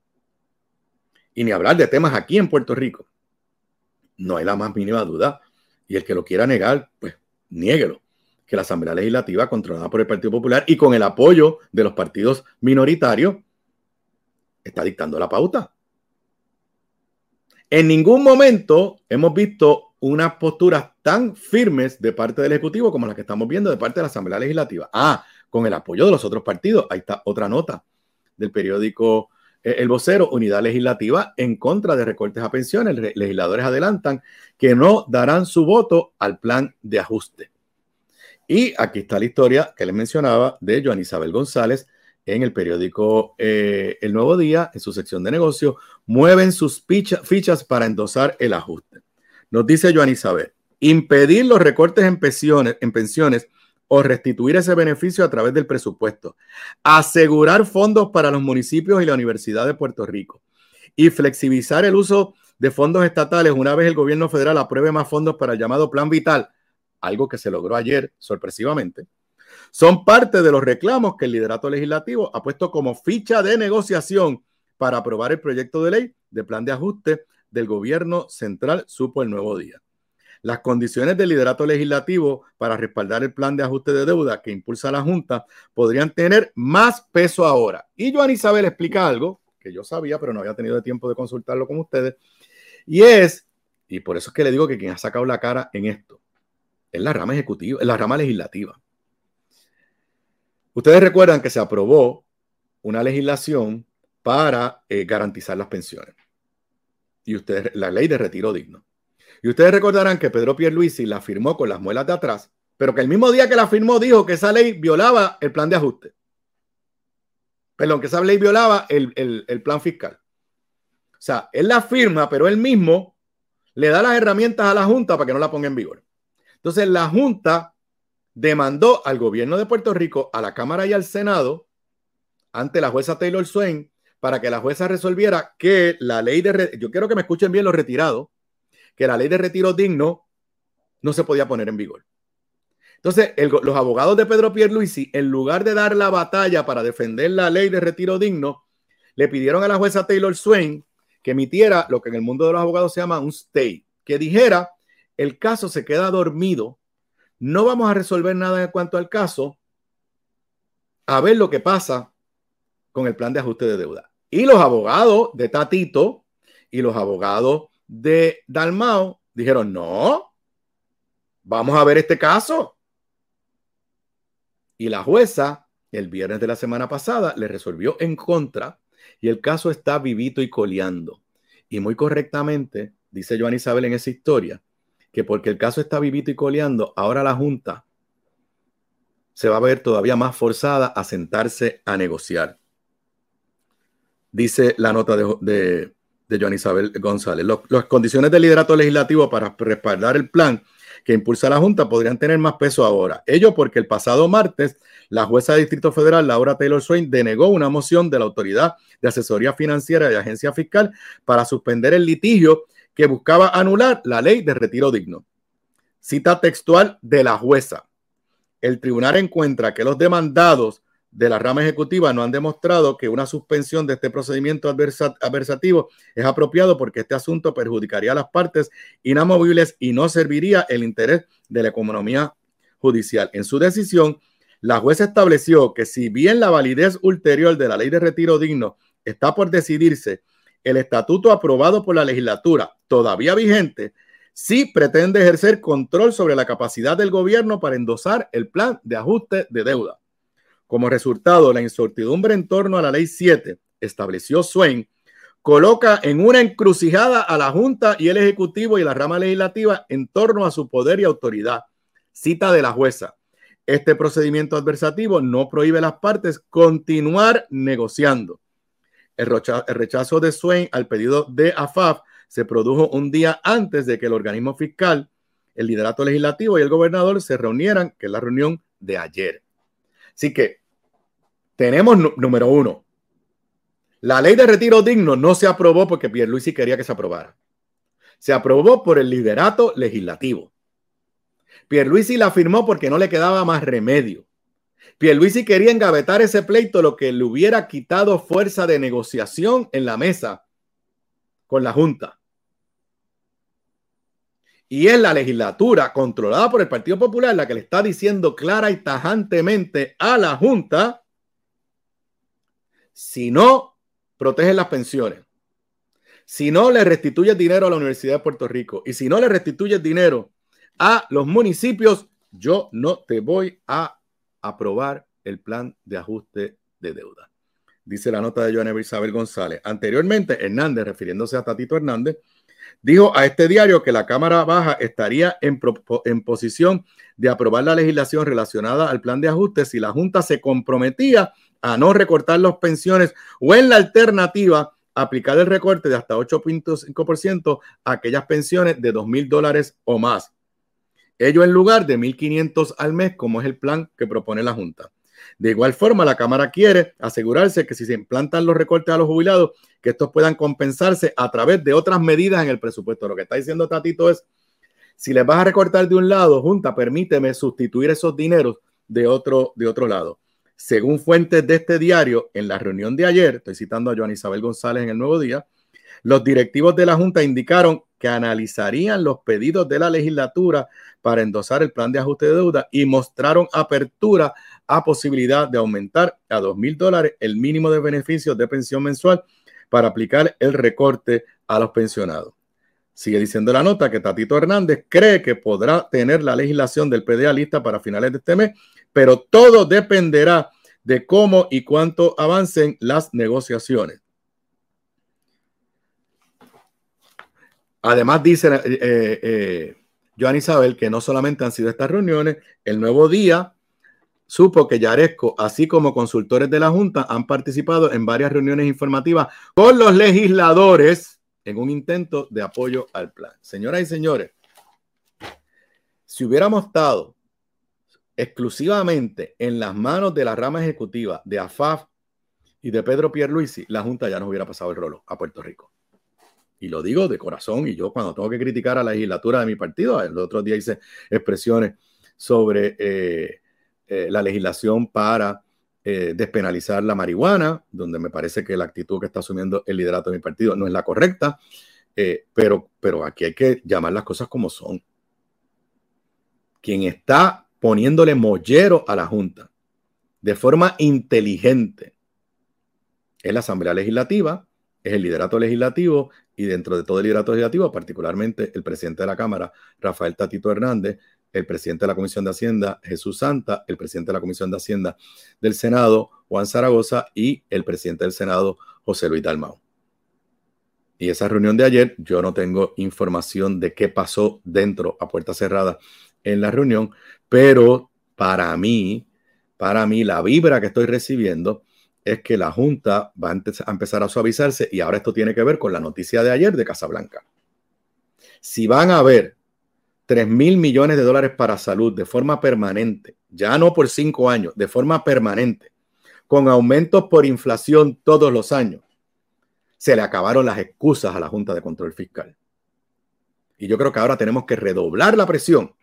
y ni hablar de temas aquí en Puerto Rico. No hay la más mínima duda, y el que lo quiera negar, pues niéguelo, que la Asamblea Legislativa, controlada por el Partido Popular y con el apoyo de los partidos minoritarios, está dictando la pauta. En ningún momento hemos visto unas posturas tan firmes de parte del Ejecutivo como las que estamos viendo de parte de la Asamblea Legislativa. Ah, con el apoyo de los otros partidos. Ahí está otra nota del periódico eh, El Vocero, Unidad Legislativa en contra de recortes a pensiones. Los legisladores adelantan que no darán su voto al plan de ajuste. Y aquí está la historia que les mencionaba de Joan Isabel González en el periódico eh, El Nuevo Día, en su sección de negocios. Mueven sus ficha, fichas para endosar el ajuste. Nos dice Joan Isabel, impedir los recortes en pensiones, en pensiones o restituir ese beneficio a través del presupuesto, asegurar fondos para los municipios y la Universidad de Puerto Rico y flexibilizar el uso de fondos estatales una vez el gobierno federal apruebe más fondos para el llamado Plan Vital, algo que se logró ayer sorpresivamente, son parte de los reclamos que el liderato legislativo ha puesto como ficha de negociación para aprobar el proyecto de ley de plan de ajuste del gobierno central, supo El Nuevo Día. Las condiciones del liderato legislativo para respaldar el plan de ajuste de deuda que impulsa la Junta podrían tener más peso ahora. Y Joan Isabel explica algo que yo sabía, pero no había tenido tiempo de consultarlo con ustedes, y es, y por eso es que le digo que quien ha sacado la cara en esto, es la rama ejecutiva, es la rama legislativa. Ustedes recuerdan que se aprobó una legislación para eh, garantizar las pensiones. Y ustedes, la ley de retiro digno. Y ustedes recordarán que Pedro Pierluisi la firmó con las muelas de atrás, pero que el mismo día que la firmó dijo que esa ley violaba el plan de ajuste. Perdón, que esa ley violaba el, el, el plan fiscal. O sea, él la firma, pero él mismo le da las herramientas a la Junta para que no la ponga en vigor. Entonces, la Junta demandó al gobierno de Puerto Rico, a la Cámara y al Senado, ante la jueza Taylor Swain, para que la jueza resolviera que la ley de... Yo quiero que me escuchen bien los retirados, que la ley de retiro digno no se podía poner en vigor. Entonces, el, los abogados de Pedro Pierluisi, en lugar de dar la batalla para defender la ley de retiro digno, le pidieron a la jueza Taylor Swain que emitiera lo que en el mundo de los abogados se llama un stay, que dijera el caso se queda dormido, no vamos a resolver nada en cuanto al caso, a ver lo que pasa con el plan de ajuste de deuda. Y los abogados de Tatito y los abogados de Dalmau dijeron, no, vamos a ver este caso. Y la jueza, el viernes de la semana pasada, le resolvió en contra y el caso está vivito y coleando. Y muy correctamente, dice Joana Isabel en esa historia, que porque el caso está vivito y coleando, ahora la Junta se va a ver todavía más forzada a sentarse a negociar. Dice la nota de, de, de Joana Isabel González. Los, las condiciones del liderato legislativo para respaldar el plan que impulsa la Junta podrían tener más peso ahora. Ello porque el pasado martes la jueza de Distrito Federal, Laura Taylor Swain, denegó una moción de la Autoridad de Asesoría Financiera y Agencia Fiscal para suspender el litigio que buscaba anular la ley de retiro digno. Cita textual de la jueza. El tribunal encuentra que los demandados de la rama ejecutiva no han demostrado que una suspensión de este procedimiento adversa, adversativo es apropiado porque este asunto perjudicaría a las partes inamovibles y no serviría el interés de la economía judicial. En su decisión, la jueza estableció que si bien la validez ulterior de la ley de retiro digno está por decidirse, el estatuto aprobado por la legislatura, todavía vigente, sí pretende ejercer control sobre la capacidad del gobierno para endosar el plan de ajuste de deuda. Como resultado, la incertidumbre en torno a la ley siete, estableció Swain, coloca en una encrucijada a la Junta y el Ejecutivo y la rama legislativa en torno a su poder y autoridad. Cita de la jueza. Este procedimiento adversativo no prohíbe a las partes continuar negociando. El rechazo, el rechazo de Swain al pedido de A F A F se produjo un día antes de que el organismo fiscal, el liderato legislativo y el gobernador se reunieran, que es la reunión de ayer. Así que tenemos número uno. La ley de retiro digno no se aprobó porque Pierluisi quería que se aprobara. Se aprobó por el liderato legislativo. Pierluisi la firmó porque no le quedaba más remedio. Pierluisi quería engavetar ese pleito, lo que le hubiera quitado fuerza de negociación en la mesa con la Junta. Y es la legislatura controlada por el Partido Popular la que le está diciendo clara y tajantemente a la Junta: si no protegen las pensiones, si no le restituyes dinero a la Universidad de Puerto Rico y si no le restituyes dinero a los municipios, yo no te voy a aprobar el plan de ajuste de deuda. Dice la nota de Joana Isabel González. Anteriormente, Hernández, refiriéndose a Tatito Hernández, dijo a este diario que la Cámara Baja estaría en, en posición de aprobar la legislación relacionada al plan de ajuste si la Junta se comprometía a no recortar las pensiones o en la alternativa aplicar el recorte de hasta ocho punto cinco por ciento a aquellas pensiones de dos mil dólares o más. Ello en lugar de mil quinientos al mes, como es el plan que propone la Junta. De igual forma, la Cámara quiere asegurarse que si se implantan los recortes a los jubilados, que estos puedan compensarse a través de otras medidas en el presupuesto. Lo que está diciendo Tatito es, si les vas a recortar de un lado, Junta, permíteme sustituir esos dineros de otro, de otro lado. Según fuentes de este diario, en la reunión de ayer, estoy citando a Joana Isabel González en El Nuevo Día, los directivos de la Junta indicaron que analizarían los pedidos de la legislatura para endosar el plan de ajuste de deuda y mostraron apertura a posibilidad de aumentar a dos mil dólares el mínimo de beneficios de pensión mensual para aplicar el recorte a los pensionados. Sigue diciendo la nota que Tatito Hernández cree que podrá tener la legislación del P D A lista para finales de este mes, pero todo dependerá de cómo y cuánto avancen las negociaciones. Además, dice eh, eh, Joana Isabel que no solamente han sido estas reuniones, El Nuevo Día supo que Yaresco, así como consultores de la Junta, han participado en varias reuniones informativas con los legisladores en un intento de apoyo al plan. Señoras y señores, si hubiéramos estado exclusivamente en las manos de la rama ejecutiva de A F A F y de Pedro Pierluisi, la Junta ya nos hubiera pasado el rolo a Puerto Rico. Y lo digo de corazón, y yo cuando tengo que criticar a la legislatura de mi partido, el otro día hice expresiones sobre eh, eh, la legislación para eh, despenalizar la marihuana, donde me parece que la actitud que está asumiendo el liderato de mi partido no es la correcta, eh, pero, pero aquí hay que llamar las cosas como son. quien está poniéndole mollero a la Junta de forma inteligente es la Asamblea Legislativa, es el liderato legislativo, y dentro de todo el liderato legislativo, particularmente el presidente de la Cámara, Rafael Tatito Hernández, el presidente de la Comisión de Hacienda, Jesús Santa, el presidente de la Comisión de Hacienda del Senado, Juan Zaragoza, y el presidente del Senado, José Luis Dalmau. Y esa reunión de ayer, yo no tengo información de qué pasó dentro, a puerta cerrada, en la reunión, pero para mí, para mí, la vibra que estoy recibiendo es que la Junta va a empezar a suavizarse, y ahora esto tiene que ver con la noticia de ayer de Casablanca. Si van a haber tres mil millones de dólares para salud de forma permanente, ya no por cinco años, de forma permanente, con aumentos por inflación todos los años, se le acabaron las excusas a la Junta de Control Fiscal. Y yo creo que ahora tenemos que redoblar la presión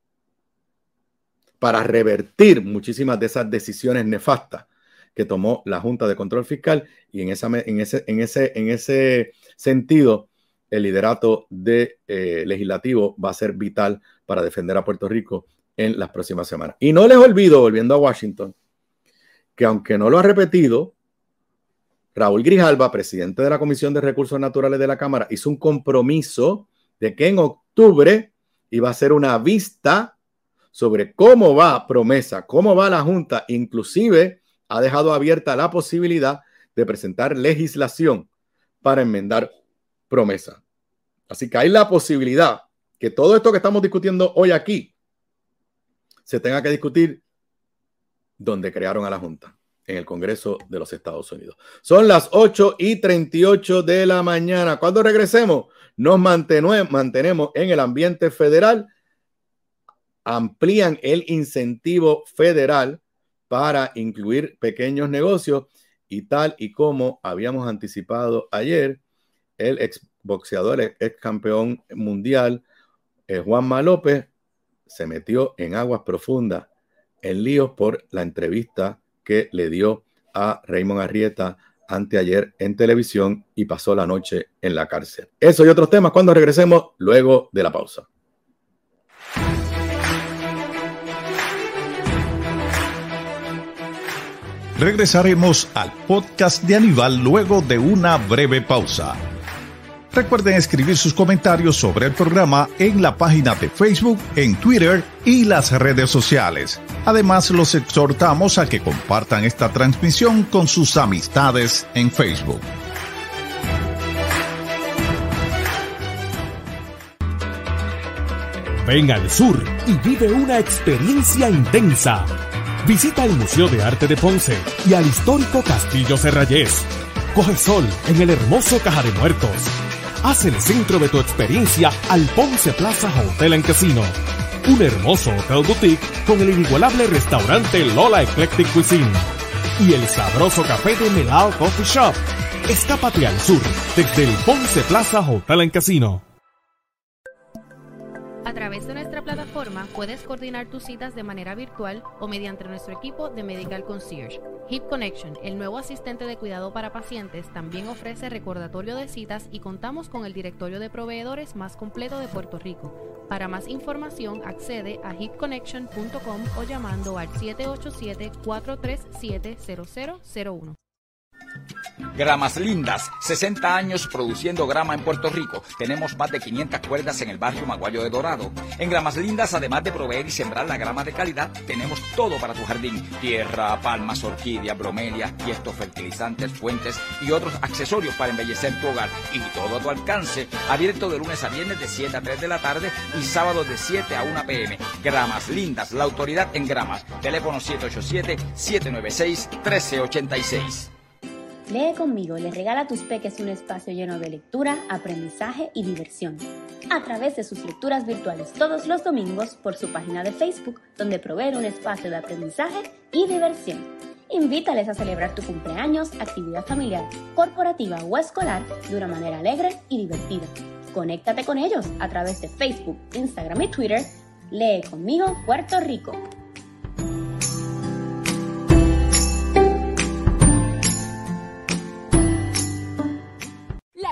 para revertir muchísimas de esas decisiones nefastas que tomó la Junta de Control Fiscal, y en, esa, en, ese, en, ese, en ese sentido, el liderato de, eh, legislativo va a ser vital para defender a Puerto Rico en las próximas semanas. Y no les olvido, volviendo a Washington, que aunque no lo ha repetido, Raúl Grijalva, presidente de la Comisión de Recursos Naturales de la Cámara, hizo un compromiso de que en octubre iba a hacer una vista sobre cómo va Promesa, cómo va la Junta. Inclusive ha dejado abierta la posibilidad de presentar legislación para enmendar Promesa. Así que hay la posibilidad que todo esto que estamos discutiendo hoy aquí se tenga que discutir donde crearon a la Junta, en el Congreso de los Estados Unidos. Son las ocho y treinta y ocho de la mañana. Cuando regresemos, nos mantenemos en el ambiente federal. Amplían el incentivo federal para incluir pequeños negocios, y tal y como habíamos anticipado ayer, el exboxeador, el ex campeón mundial, eh, Juanma López, se metió en aguas profundas, en líos por la entrevista que le dio a Raymond Arrieta anteayer en televisión, y pasó la noche en la cárcel. Eso y otros temas cuando regresemos luego de la pausa. Regresaremos al podcast de Aníbal luego de una breve pausa. Recuerden escribir sus comentarios sobre el programa en la página de Facebook, en Twitter y las redes sociales. Además, los exhortamos a que compartan esta transmisión con sus amistades en Facebook. Ven al sur y vive una experiencia intensa. Visita el Museo de Arte de Ponce y al histórico Castillo Serrayés. Coge sol en el hermoso Caja de Muertos. Haz el centro de tu experiencia al Ponce Plaza Hotel and Casino. Un hermoso hotel boutique con el inigualable restaurante Lola Eclectic Cuisine. Y el sabroso café de Melao Coffee Shop. Escápate al sur desde el Ponce Plaza Hotel and Casino. A través de nuestra plataforma puedes coordinar tus citas de manera virtual o mediante nuestro equipo de Medical Concierge. Hip Connection, el nuevo asistente de cuidado para pacientes, también ofrece recordatorio de citas, y contamos con el directorio de proveedores más completo de Puerto Rico. Para más información, accede a hip connection punto com o llamando al siete ocho siete, cuatro tres siete, cero cero cero uno. Gramas Lindas, sesenta años produciendo grama en Puerto Rico. Tenemos más de quinientas cuerdas en el barrio Maguayo de Dorado. En Gramas Lindas, además de proveer y sembrar la grama de calidad, tenemos todo para tu jardín: tierra, palmas, orquídeas, bromelias, tiestos, fertilizantes, fuentes y otros accesorios para embellecer tu hogar. Y todo a tu alcance, abierto de lunes a viernes de siete a tres de la tarde y sábados de siete a una pe eme. Gramas Lindas, la autoridad en gramas. Teléfono siete ocho siete, siete nueve seis, uno tres ocho seis. Lee conmigo le regala a tus peques un espacio lleno de lectura, aprendizaje y diversión, a través de sus lecturas virtuales todos los domingos por su página de Facebook, donde provee un espacio de aprendizaje y diversión. Invítales a celebrar tu cumpleaños, actividad familiar, corporativa o escolar de una manera alegre y divertida. Conéctate con ellos a través de Facebook, Instagram y Twitter. Lee conmigo Puerto Rico. La clave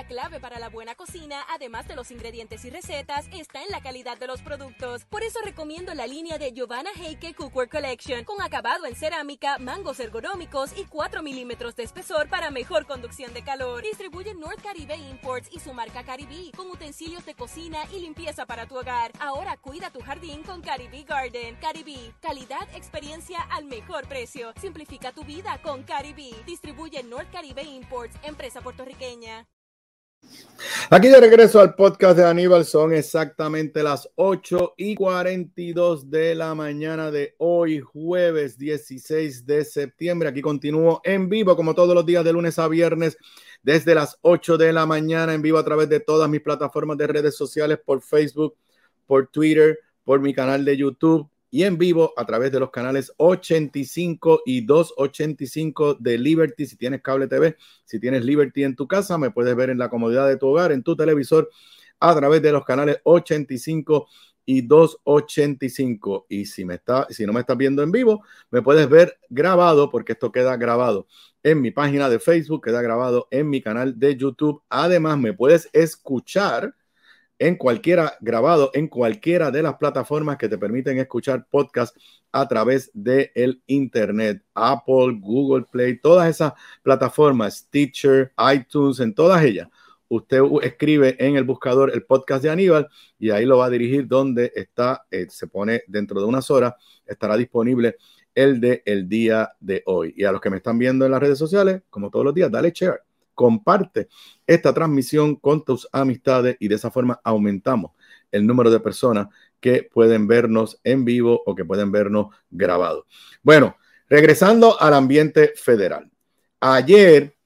para la buena cocina, además de los ingredientes y recetas, está en la calidad de los productos. Por eso recomiendo la línea de Giovanna Heike Cookware Collection, con acabado en cerámica, mangos ergonómicos y cuatro milímetros de espesor para mejor conducción de calor. Distribuye North Caribe Imports y su marca Caribe, con utensilios de cocina y limpieza para tu hogar. Ahora cuida tu jardín con Caribe Garden. Caribe, calidad, experiencia al mejor precio. Simplifica tu vida con Caribe. Distribuye North Caribe Imports, empresa puertorriqueña. Aquí de regreso al podcast de Aníbal, son exactamente las ocho y cuarenta y dos de la mañana de hoy, jueves dieciséis de septiembre. Aquí continúo en vivo como todos los días de lunes a viernes desde las ocho de la mañana, en vivo a través de todas mis plataformas de redes sociales, por Facebook, por Twitter, por mi canal de YouTube y en vivo a través de los canales ochenta y cinco y doscientos ochenta y cinco de Liberty. Si tienes cable T V, si tienes Liberty en tu casa, me puedes ver en la comodidad de tu hogar, en tu televisor, a través de los canales ochenta y cinco y doscientos ochenta y cinco. Y si, me está, si no me estás viendo en vivo, me puedes ver grabado, porque esto queda grabado en mi página de Facebook, queda grabado en mi canal de YouTube. Además, me puedes escuchar en cualquiera, grabado en cualquiera de las plataformas que te permiten escuchar podcast a través del internet. Apple, Google Play, todas esas plataformas, Stitcher, iTunes, en todas ellas. Usted escribe en el buscador el podcast de Aníbal y ahí lo va a dirigir donde está, eh, se pone dentro de unas horas, estará disponible el de el día de hoy. Y a los que me están viendo en las redes sociales, como todos los días, dale share. Comparte esta transmisión con tus amistades y de esa forma aumentamos el número de personas que pueden vernos en vivo o que pueden vernos grabado. Bueno, regresando al ambiente federal. Ayer,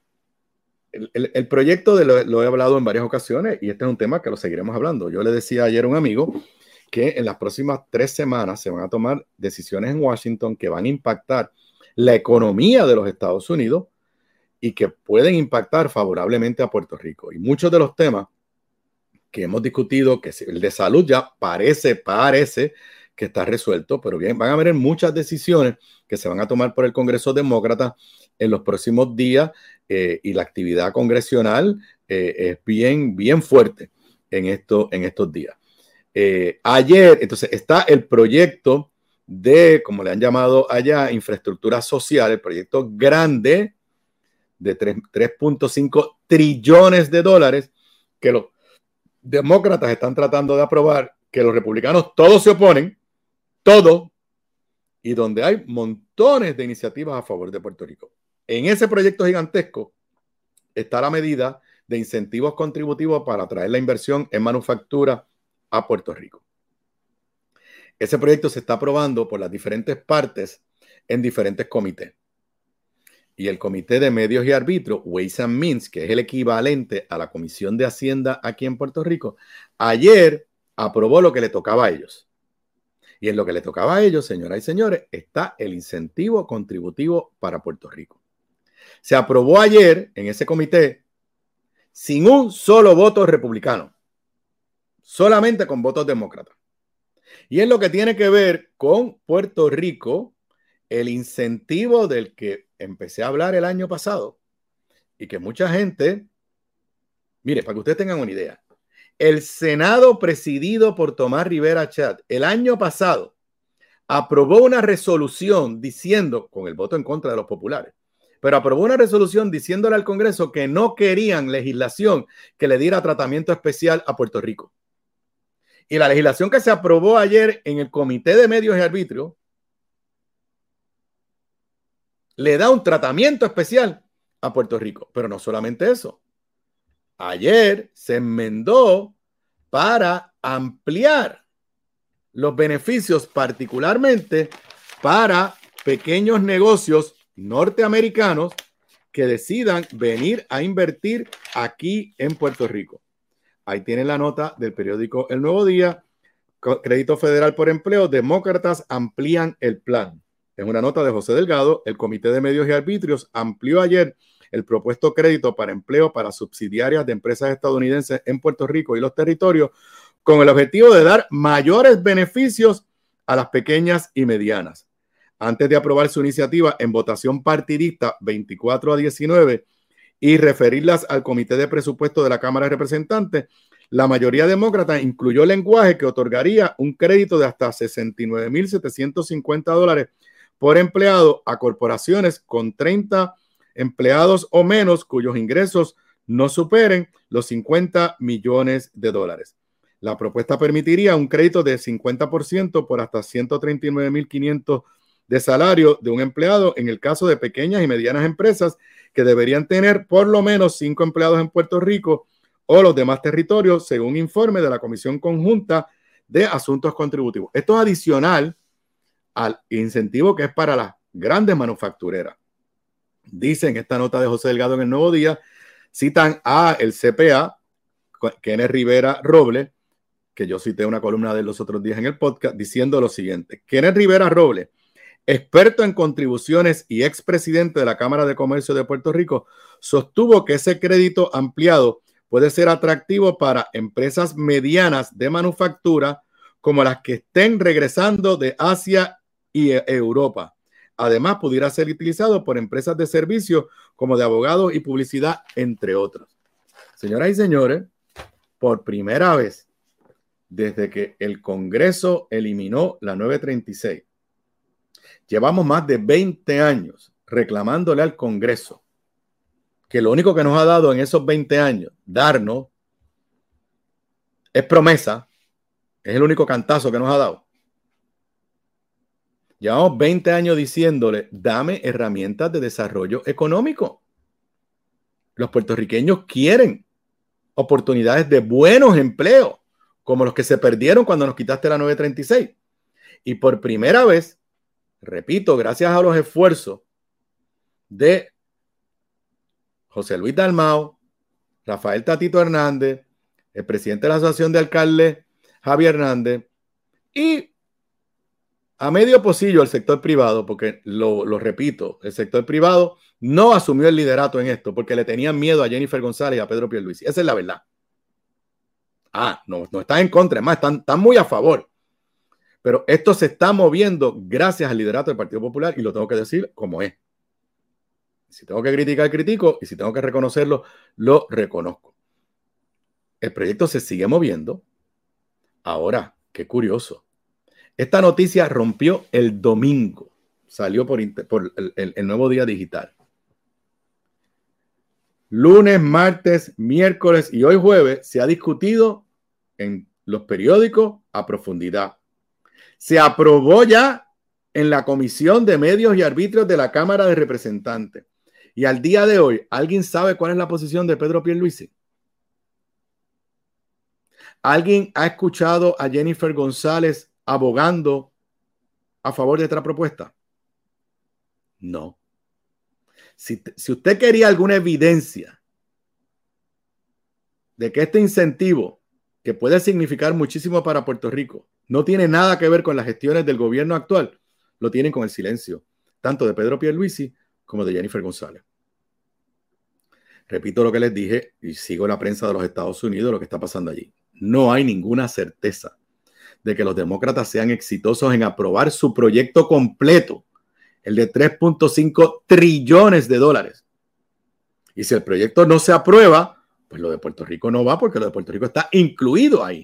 el, el, el proyecto de lo, lo he hablado en varias ocasiones y este es un tema que lo seguiremos hablando. Yo le decía ayer a un amigo que en las próximas tres semanas se van a tomar decisiones en Washington que van a impactar la economía de los Estados Unidos y que pueden impactar favorablemente a Puerto Rico. Y muchos de los temas que hemos discutido, que el de salud ya parece, parece que está resuelto, pero bien, van a haber muchas decisiones que se van a tomar por el Congreso Demócrata en los próximos días eh, y la actividad congresional eh, es bien, bien fuerte en, esto, en estos días. Eh, ayer, entonces, está el proyecto de, como le han llamado allá, infraestructura social, el proyecto grande de tres punto cinco trillones de dólares que los demócratas están tratando de aprobar, que los republicanos todos se oponen, todo, y donde hay montones de iniciativas a favor de Puerto Rico. En ese proyecto gigantesco está la medida de incentivos contributivos para atraer la inversión en manufactura a Puerto Rico. Ese proyecto se está aprobando por las diferentes partes en diferentes comités. Y el Comité de Medios y Arbitrio, Ways and Means, que es el equivalente a la Comisión de Hacienda aquí en Puerto Rico, ayer aprobó lo que le tocaba a ellos. Y en lo que le tocaba a ellos, señoras y señores, está el incentivo contributivo para Puerto Rico. Se aprobó ayer en ese comité sin un solo voto republicano, solamente con votos demócratas. Y es lo que tiene que ver con Puerto Rico, el incentivo del que empecé a hablar el año pasado y que mucha gente, mire, para que ustedes tengan una idea, el Senado presidido por Tomás Rivera Chat el año pasado aprobó una resolución diciendo, con el voto en contra de los populares, pero aprobó una resolución diciéndole al Congreso que no querían legislación que le diera tratamiento especial a Puerto Rico. Y la legislación que se aprobó ayer en el Comité de Medios y Arbitrio le da un tratamiento especial a Puerto Rico. Pero no solamente eso. Ayer se enmendó para ampliar los beneficios, particularmente para pequeños negocios norteamericanos que decidan venir a invertir aquí en Puerto Rico. Ahí tienen la nota del periódico El Nuevo Día. Crédito Federal por Empleo, demócratas amplían el plan. Es una nota de José Delgado. El Comité de Medios y Arbitrios amplió ayer el propuesto crédito para empleo para subsidiarias de empresas estadounidenses en Puerto Rico y los territorios con el objetivo de dar mayores beneficios a las pequeñas y medianas. Antes de aprobar su iniciativa en votación partidista veinticuatro a diecinueve y referirlas al Comité de Presupuesto de la Cámara de Representantes, la mayoría demócrata incluyó lenguaje que otorgaría un crédito de hasta sesenta y nueve mil setecientos cincuenta dólares por empleado a corporaciones con treinta empleados o menos cuyos ingresos no superen los cincuenta millones de dólares. La propuesta permitiría un crédito de cincuenta por ciento por hasta ciento treinta y nueve mil quinientos de salario de un empleado en el caso de pequeñas y medianas empresas que deberían tener por lo menos cinco empleados en Puerto Rico o los demás territorios, según informe de la Comisión Conjunta de Asuntos Contributivos. Esto es adicional al incentivo que es para las grandes manufactureras. Dice en esta nota de José Delgado en El Nuevo Día, citan a el C P A, Kenneth Rivera Robles, que yo cité una columna de los otros días en el podcast, diciendo lo siguiente. Kenneth Rivera Robles, experto en contribuciones y expresidente de la Cámara de Comercio de Puerto Rico, sostuvo que ese crédito ampliado puede ser atractivo para empresas medianas de manufactura como las que estén regresando de Asia y Europa. Además, pudiera ser utilizado por empresas de servicios como de abogados y publicidad, entre otros. Señoras y señores, por primera vez desde que el Congreso eliminó la nueve treinta y seis, llevamos más de veinte años reclamándole al Congreso que lo único que nos ha dado en esos veinte años, darnos, es promesa, es el único cantazo que nos ha dado. Llevamos veinte años diciéndole, dame herramientas de desarrollo económico. Los puertorriqueños quieren oportunidades de buenos empleos, como los que se perdieron cuando nos quitaste la nueve treinta y seis. Y por primera vez, repito, gracias a los esfuerzos de José Luis Dalmau, Rafael Tatito Hernández, el presidente de la Asociación de Alcaldes, Javier Hernández, y a medio pocillo el sector privado, porque lo, lo repito, el sector privado no asumió el liderato en esto porque le tenían miedo a Jennifer González y a Pedro Pierluisi. Esa es la verdad. Ah, no, no están en contra, es más, están, están muy a favor. Pero esto se está moviendo gracias al liderato del Partido Popular y lo tengo que decir como es. Si tengo que criticar, critico, y si tengo que reconocerlo, lo reconozco. El proyecto se sigue moviendo. Ahora, qué curioso. Esta noticia rompió el domingo. Salió por, por el, el, el Nuevo Día Digital. Lunes, martes, miércoles y hoy jueves se ha discutido en los periódicos a profundidad. Se aprobó ya en la Comisión de Medios y Arbitrios de la Cámara de Representantes. Y al día de hoy, ¿alguien sabe cuál es la posición de Pedro Pierluisi? ¿Alguien ha escuchado a Jennifer González abogando a favor de esta propuesta? No. Si, si usted quería alguna evidencia de que este incentivo, que puede significar muchísimo para Puerto Rico, no tiene nada que ver con las gestiones del gobierno actual, lo tienen con el silencio, tanto de Pedro Pierluisi como de Jennifer González. Repito lo que les dije y sigo la prensa de los Estados Unidos, lo que está pasando allí. No hay ninguna certeza de que los demócratas sean exitosos en aprobar su proyecto completo, el de tres punto cinco trillones de dólares. Y si el proyecto no se aprueba, pues lo de Puerto Rico no va porque lo de Puerto Rico está incluido ahí.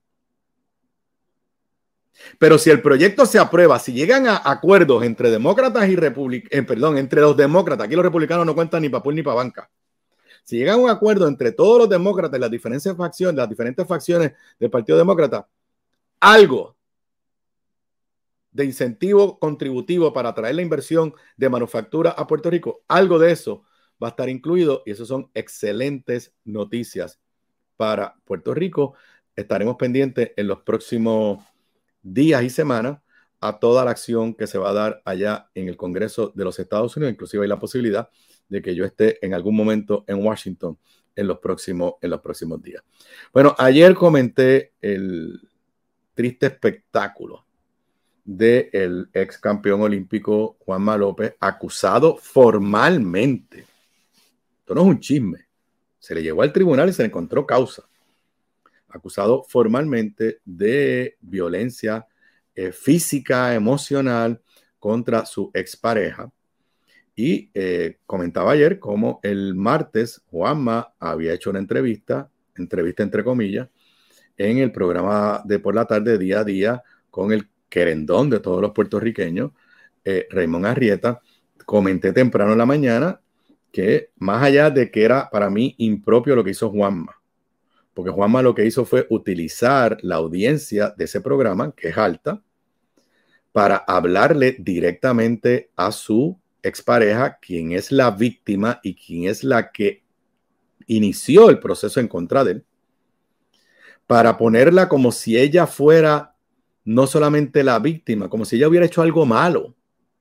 Pero si el proyecto se aprueba, si llegan a acuerdos entre demócratas y republicanos, eh, perdón, entre los demócratas, aquí los republicanos no cuentan ni para pool ni para banca. Si llegan a un acuerdo entre todos los demócratas, las diferentes facciones, las diferentes facciones del Partido Demócrata, algo de incentivo contributivo para atraer la inversión de manufactura a Puerto Rico, algo de eso va a estar incluido y eso son excelentes noticias para Puerto Rico. Estaremos pendientes en los próximos días y semanas a toda la acción que se va a dar allá en el Congreso de los Estados Unidos. Inclusive hay la posibilidad de que yo esté en algún momento en Washington en los próximos, en los próximos días. Bueno, ayer comenté el triste espectáculo del ex campeón olímpico Juanma López, acusado formalmente. Esto no es un chisme. Se le llevó al tribunal y se le encontró causa. Acusado formalmente de violencia eh, física, emocional contra su expareja. Y eh, comentaba ayer cómo el martes Juanma había hecho una entrevista, entrevista entre comillas, en el programa de por la tarde, día a día, con el querendón de todos los puertorriqueños, eh, Raymond Arrieta. Comenté temprano en la mañana que más allá de que era para mí impropio lo que hizo Juanma, porque Juanma lo que hizo fue utilizar la audiencia de ese programa, que es alta, para hablarle directamente a su expareja, quien es la víctima y quien es la que inició el proceso en contra de él, para ponerla como si ella fuera no solamente la víctima, como si ella hubiera hecho algo malo,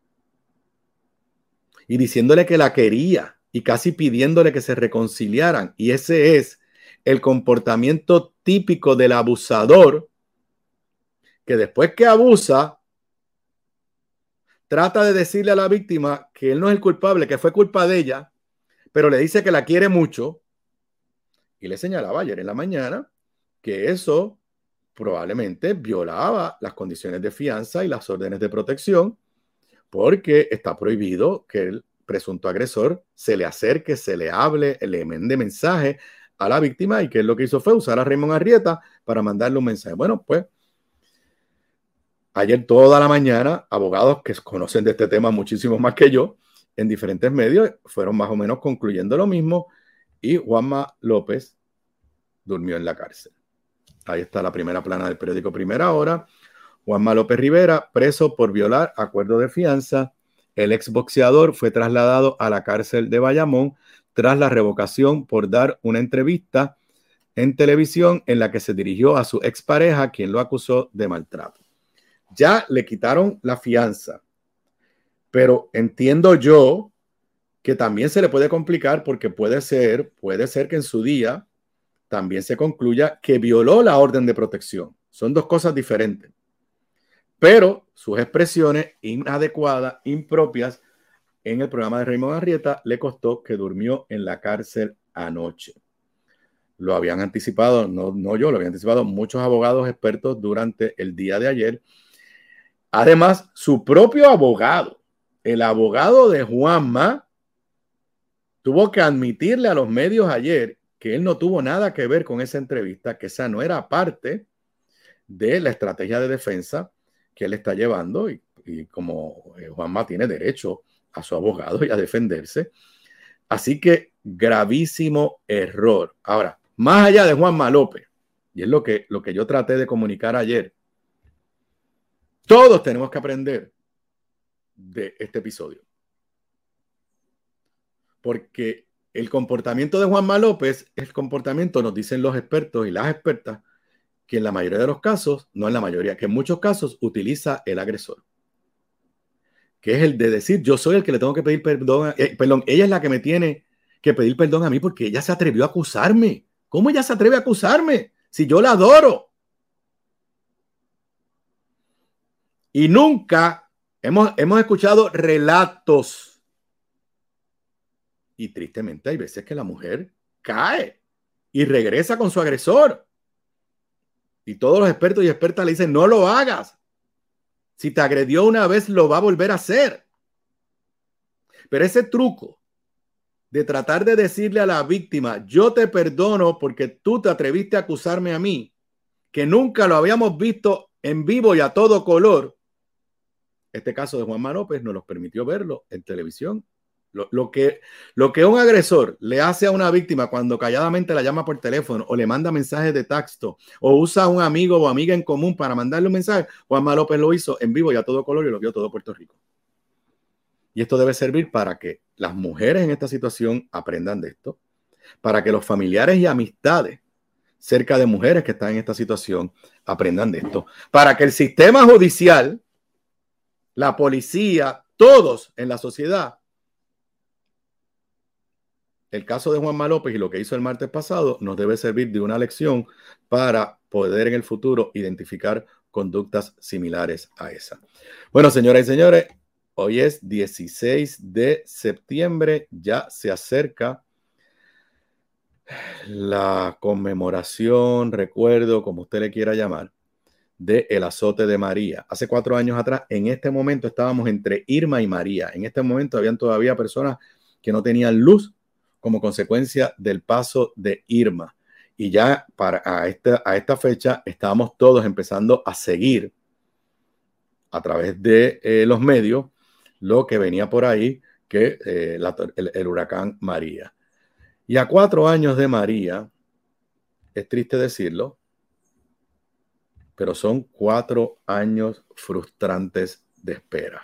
y diciéndole que la quería y casi pidiéndole que se reconciliaran. Y ese es el comportamiento típico del abusador, que después que abusa, trata de decirle a la víctima que él no es el culpable, que fue culpa de ella, pero le dice que la quiere mucho. Y le señalaba ayer en la mañana que eso probablemente violaba las condiciones de fianza y las órdenes de protección, porque está prohibido que el presunto agresor se le acerque, se le hable, le mande mensaje a la víctima, y que él lo que hizo fue usar a Raymond Arrieta para mandarle un mensaje. Bueno, pues ayer toda la mañana, abogados que conocen de este tema muchísimo más que yo, en diferentes medios, fueron más o menos concluyendo lo mismo, y Juanma López durmió en la cárcel. Ahí está la primera plana del periódico Primera Hora. Juanma López Rivera, preso por violar acuerdo de fianza. El exboxeador fue trasladado a la cárcel de Bayamón tras la revocación por dar una entrevista en televisión en la que se dirigió a su expareja, quien lo acusó de maltrato. Ya le quitaron la fianza, pero entiendo yo que también se le puede complicar, porque puede ser, puede ser que en su día también se concluya que violó la orden de protección. Son dos cosas diferentes. Pero sus expresiones inadecuadas, impropias, en el programa de Raymond Arrieta le costó que durmió en la cárcel anoche. Lo habían anticipado, no, no yo, lo habían anticipado muchos abogados expertos durante el día de ayer. Además, su propio abogado, el abogado de Juanma, tuvo que admitirle a los medios ayer que él no tuvo nada que ver con esa entrevista, que esa no era parte de la estrategia de defensa que él está llevando, y, y como Juanma tiene derecho a su abogado y a defenderse. Así que gravísimo error. Ahora, más allá de Juanma López, y es lo que, lo que yo traté de comunicar ayer, todos tenemos que aprender de este episodio. Porque el comportamiento de Juanma López, el comportamiento, nos dicen los expertos y las expertas, que en la mayoría de los casos, no en la mayoría, que en muchos casos utiliza el agresor, que es el de decir, yo soy el que le tengo que pedir perdón, eh, perdón, ella es la que me tiene que pedir perdón a mí porque ella se atrevió a acusarme. ¿Cómo ella se atreve a acusarme si yo la adoro? Y nunca hemos, hemos escuchado relatos, y tristemente hay veces que la mujer cae y regresa con su agresor. Y todos los expertos y expertas le dicen, no lo hagas. Si te agredió una vez, lo va a volver a hacer. Pero ese truco de tratar de decirle a la víctima, yo te perdono porque tú te atreviste a acusarme a mí, que nunca lo habíamos visto en vivo y a todo color. Este caso de Juanma López nos los permitió verlo en televisión. Lo, lo, que, lo que un agresor le hace a una víctima cuando calladamente la llama por teléfono o le manda mensajes de texto o usa a un amigo o amiga en común para mandarle un mensaje, Juanma López lo hizo en vivo y a todo color y lo vio todo Puerto Rico. Y esto debe servir para que las mujeres en esta situación aprendan de esto, para que los familiares y amistades cerca de mujeres que están en esta situación aprendan de esto, para que el sistema judicial, la policía, todos en la sociedad, el caso de Juanma López y lo que hizo el martes pasado nos debe servir de una lección para poder en el futuro identificar conductas similares a esa. Bueno, señoras y señores, hoy es dieciséis de septiembre, ya se acerca la conmemoración, recuerdo, como usted le quiera llamar, del azote de María. Hace cuatro años atrás, en este momento estábamos entre Irma y María. En este momento habían todavía personas que no tenían luz como consecuencia del paso de Irma. Y ya para a esta, a esta fecha estábamos todos empezando a seguir a través de eh, los medios lo que venía por ahí, que eh, la, el, el huracán María. Y a cuatro años de María, es triste decirlo, pero son cuatro años frustrantes de espera.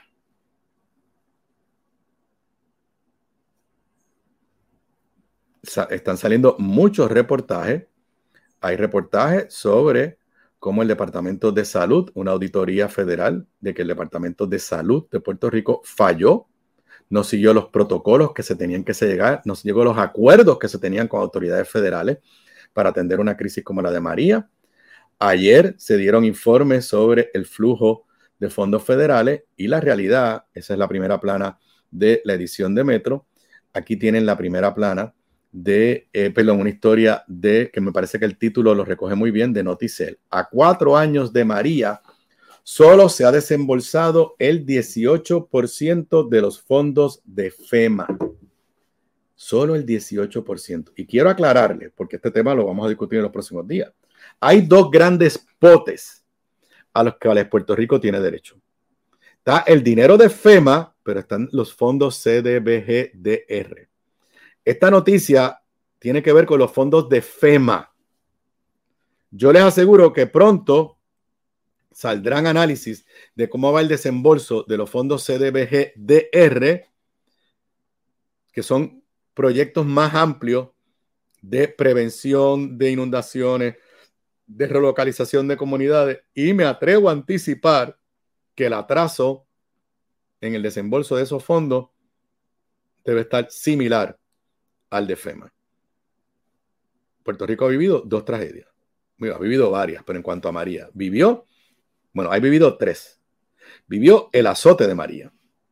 Sa- están saliendo muchos reportajes. Hay reportajes sobre cómo el Departamento de Salud, una auditoría federal de que el Departamento de Salud de Puerto Rico falló, no siguió los protocolos que se tenían que llegar, no siguió los acuerdos que se tenían con autoridades federales para atender una crisis como la de María. Ayer se dieron informes sobre el flujo de fondos federales y la realidad, esa es la primera plana de la edición de Metro. Aquí tienen la primera plana de, eh, perdón, una historia de, que me parece que el título lo recoge muy bien, de Noticel. A cuatro años de María, solo se ha desembolsado el dieciocho por ciento de los fondos de FEMA. Solo el dieciocho por ciento. Y quiero aclararle, porque este tema lo vamos a discutir en los próximos días. Hay dos grandes potes a los que Puerto Rico tiene derecho. Está el dinero de FEMA, pero están los fondos C D B G D R. Esta noticia tiene que ver con los fondos de FEMA. Yo les aseguro que pronto saldrán análisis de cómo va el desembolso de los fondos C D B G D R, que son proyectos más amplios de prevención de inundaciones, de relocalización de comunidades, y me atrevo a anticipar que el atraso en el desembolso de esos fondos debe estar similar al de FEMA. Puerto Rico ha vivido dos tragedias. Bueno, ha vivido varias, pero en cuanto a María, vivió, bueno, ha vivido tres. Vivió el azote de María.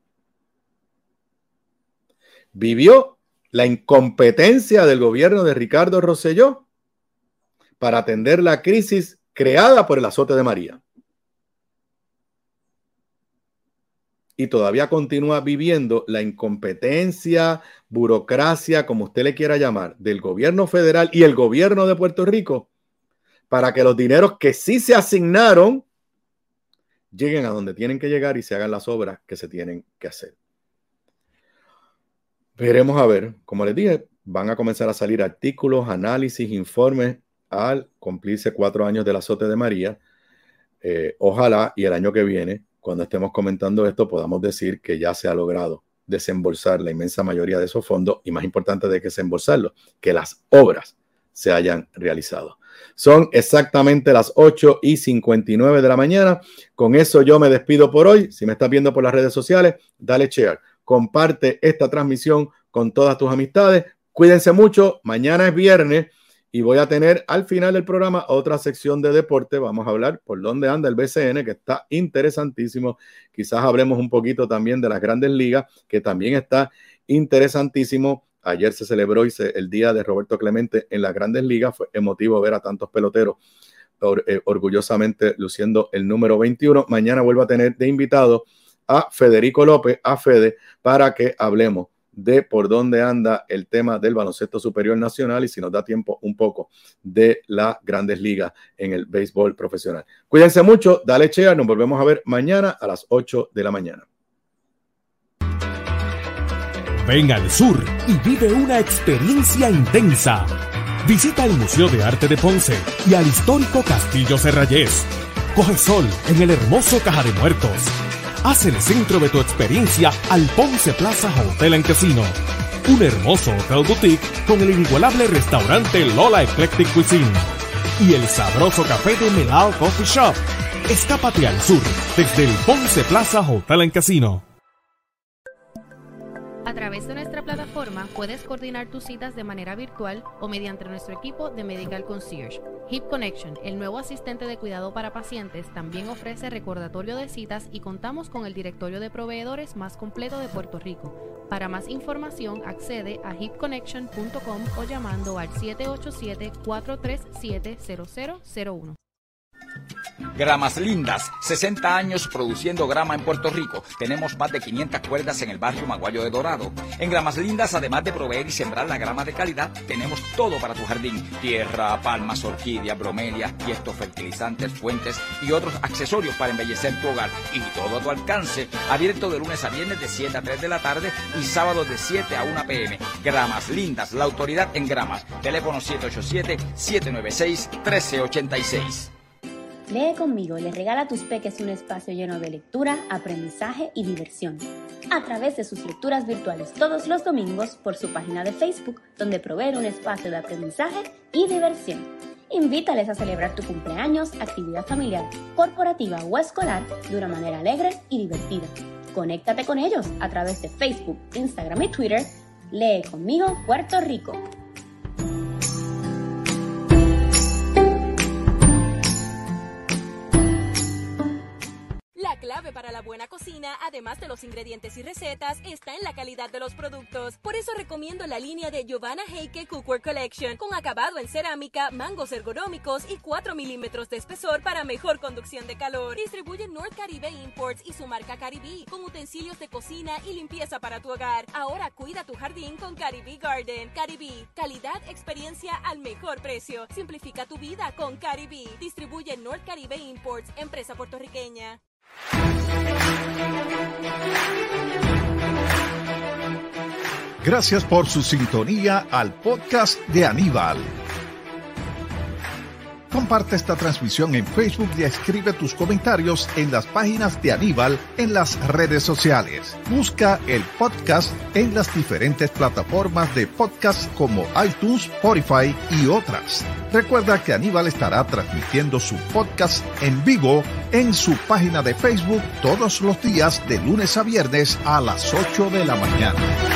Vivió la incompetencia del gobierno de Ricardo Rosselló para atender la crisis creada por el azote de María. Y todavía continúa viviendo la incompetencia, burocracia, como usted le quiera llamar, del gobierno federal y el gobierno de Puerto Rico para que los dineros que sí se asignaron lleguen a donde tienen que llegar y se hagan las obras que se tienen que hacer. Veremos a ver, como les dije, van a comenzar a salir artículos, análisis, informes al cumplirse cuatro años del azote de María. Eh, ojalá y el año que viene, cuando estemos comentando esto, podamos decir que ya se ha logrado desembolsar la inmensa mayoría de esos fondos y, más importante de que desembolsarlos, que las obras se hayan realizado. Son exactamente las ocho y cincuenta y nueve de la mañana. Con eso yo me despido por hoy. Si me estás viendo por las redes sociales, dale share. Comparte esta transmisión con todas tus amistades. Cuídense mucho. Mañana es viernes y voy a tener al final del programa otra sección de deporte. Vamos a hablar por dónde anda el B C N, que está interesantísimo. Quizás hablemos un poquito también de las grandes ligas, que también está interesantísimo. Ayer se celebró el día de Roberto Clemente en las grandes ligas. Fue emotivo ver a tantos peloteros or, eh, orgullosamente luciendo el número veintiuno. Mañana vuelvo a tener de invitado a Federico López, a Fede, para que hablemos de por dónde anda el tema del baloncesto superior nacional y, si nos da tiempo, un poco de las grandes ligas en el béisbol profesional. Cuídense mucho, dale share, nos volvemos a ver mañana a las ocho de la mañana. Ven al sur y vive una experiencia intensa. Visita el Museo de Arte de Ponce y al histórico Castillo Serrayés. Coge sol en el hermoso Caja de Muertos. Haz el centro de tu experiencia al Ponce Plaza Hotel and Casino. Un hermoso hotel boutique con el inigualable restaurante Lola Eclectic Cuisine. Y el sabroso café de Melao Coffee Shop. Escápate al sur desde el Ponce Plaza Hotel and Casino. A través de nuestra plataforma puedes coordinar tus citas de manera virtual o mediante nuestro equipo de Medical Concierge. Hip Connection, el nuevo asistente de cuidado para pacientes, también ofrece recordatorio de citas y contamos con el directorio de proveedores más completo de Puerto Rico. Para más información, accede a hip connection punto com o llamando al siete ocho siete, cuatro tres siete, cero cero cero uno. Gramas Lindas, sesenta años produciendo grama en Puerto Rico. Tenemos más de quinientas cuerdas en el barrio Maguayo de Dorado. En Gramas Lindas, además de proveer y sembrar la grama de calidad, tenemos todo para tu jardín. Tierra, palmas, orquídeas, bromelias, tiestos, fertilizantes, fuentes y otros accesorios para embellecer tu hogar. Y todo a tu alcance. Abierto de lunes a viernes de siete a tres de la tarde y sábados de siete a una pe eme. Gramas Lindas, la autoridad en gramas. Teléfono siete ocho siete, siete nueve seis, uno tres ocho seis. Lee conmigo le regala a tus peques un espacio lleno de lectura, aprendizaje y diversión. A través de sus lecturas virtuales todos los domingos por su página de Facebook, donde provee un espacio de aprendizaje y diversión. Invítales a celebrar tu cumpleaños, actividad familiar, corporativa o escolar de una manera alegre y divertida. Conéctate con ellos a través de Facebook, Instagram y Twitter. Lee conmigo Puerto Rico. La clave para la buena cocina, además de los ingredientes y recetas, está en la calidad de los productos. Por eso recomiendo la línea de Giovanna Heike Cookware Collection, con acabado en cerámica, mangos ergonómicos y cuatro milímetros de espesor para mejor conducción de calor. Distribuye North Caribe Imports y su marca Caribe, con utensilios de cocina y limpieza para tu hogar. Ahora cuida tu jardín con Caribe Garden. Caribe, calidad, experiencia al mejor precio. Simplifica tu vida con Caribe. Distribuye North Caribe Imports, empresa puertorriqueña. Gracias por su sintonía al podcast de Aníbal. Comparte esta transmisión en Facebook y escribe tus comentarios en las páginas de Aníbal en las redes sociales. Busca el podcast en las diferentes plataformas de podcast como iTunes, Spotify y otras. Recuerda que Aníbal estará transmitiendo su podcast en vivo en su página de Facebook todos los días de lunes a viernes a las ocho de la mañana.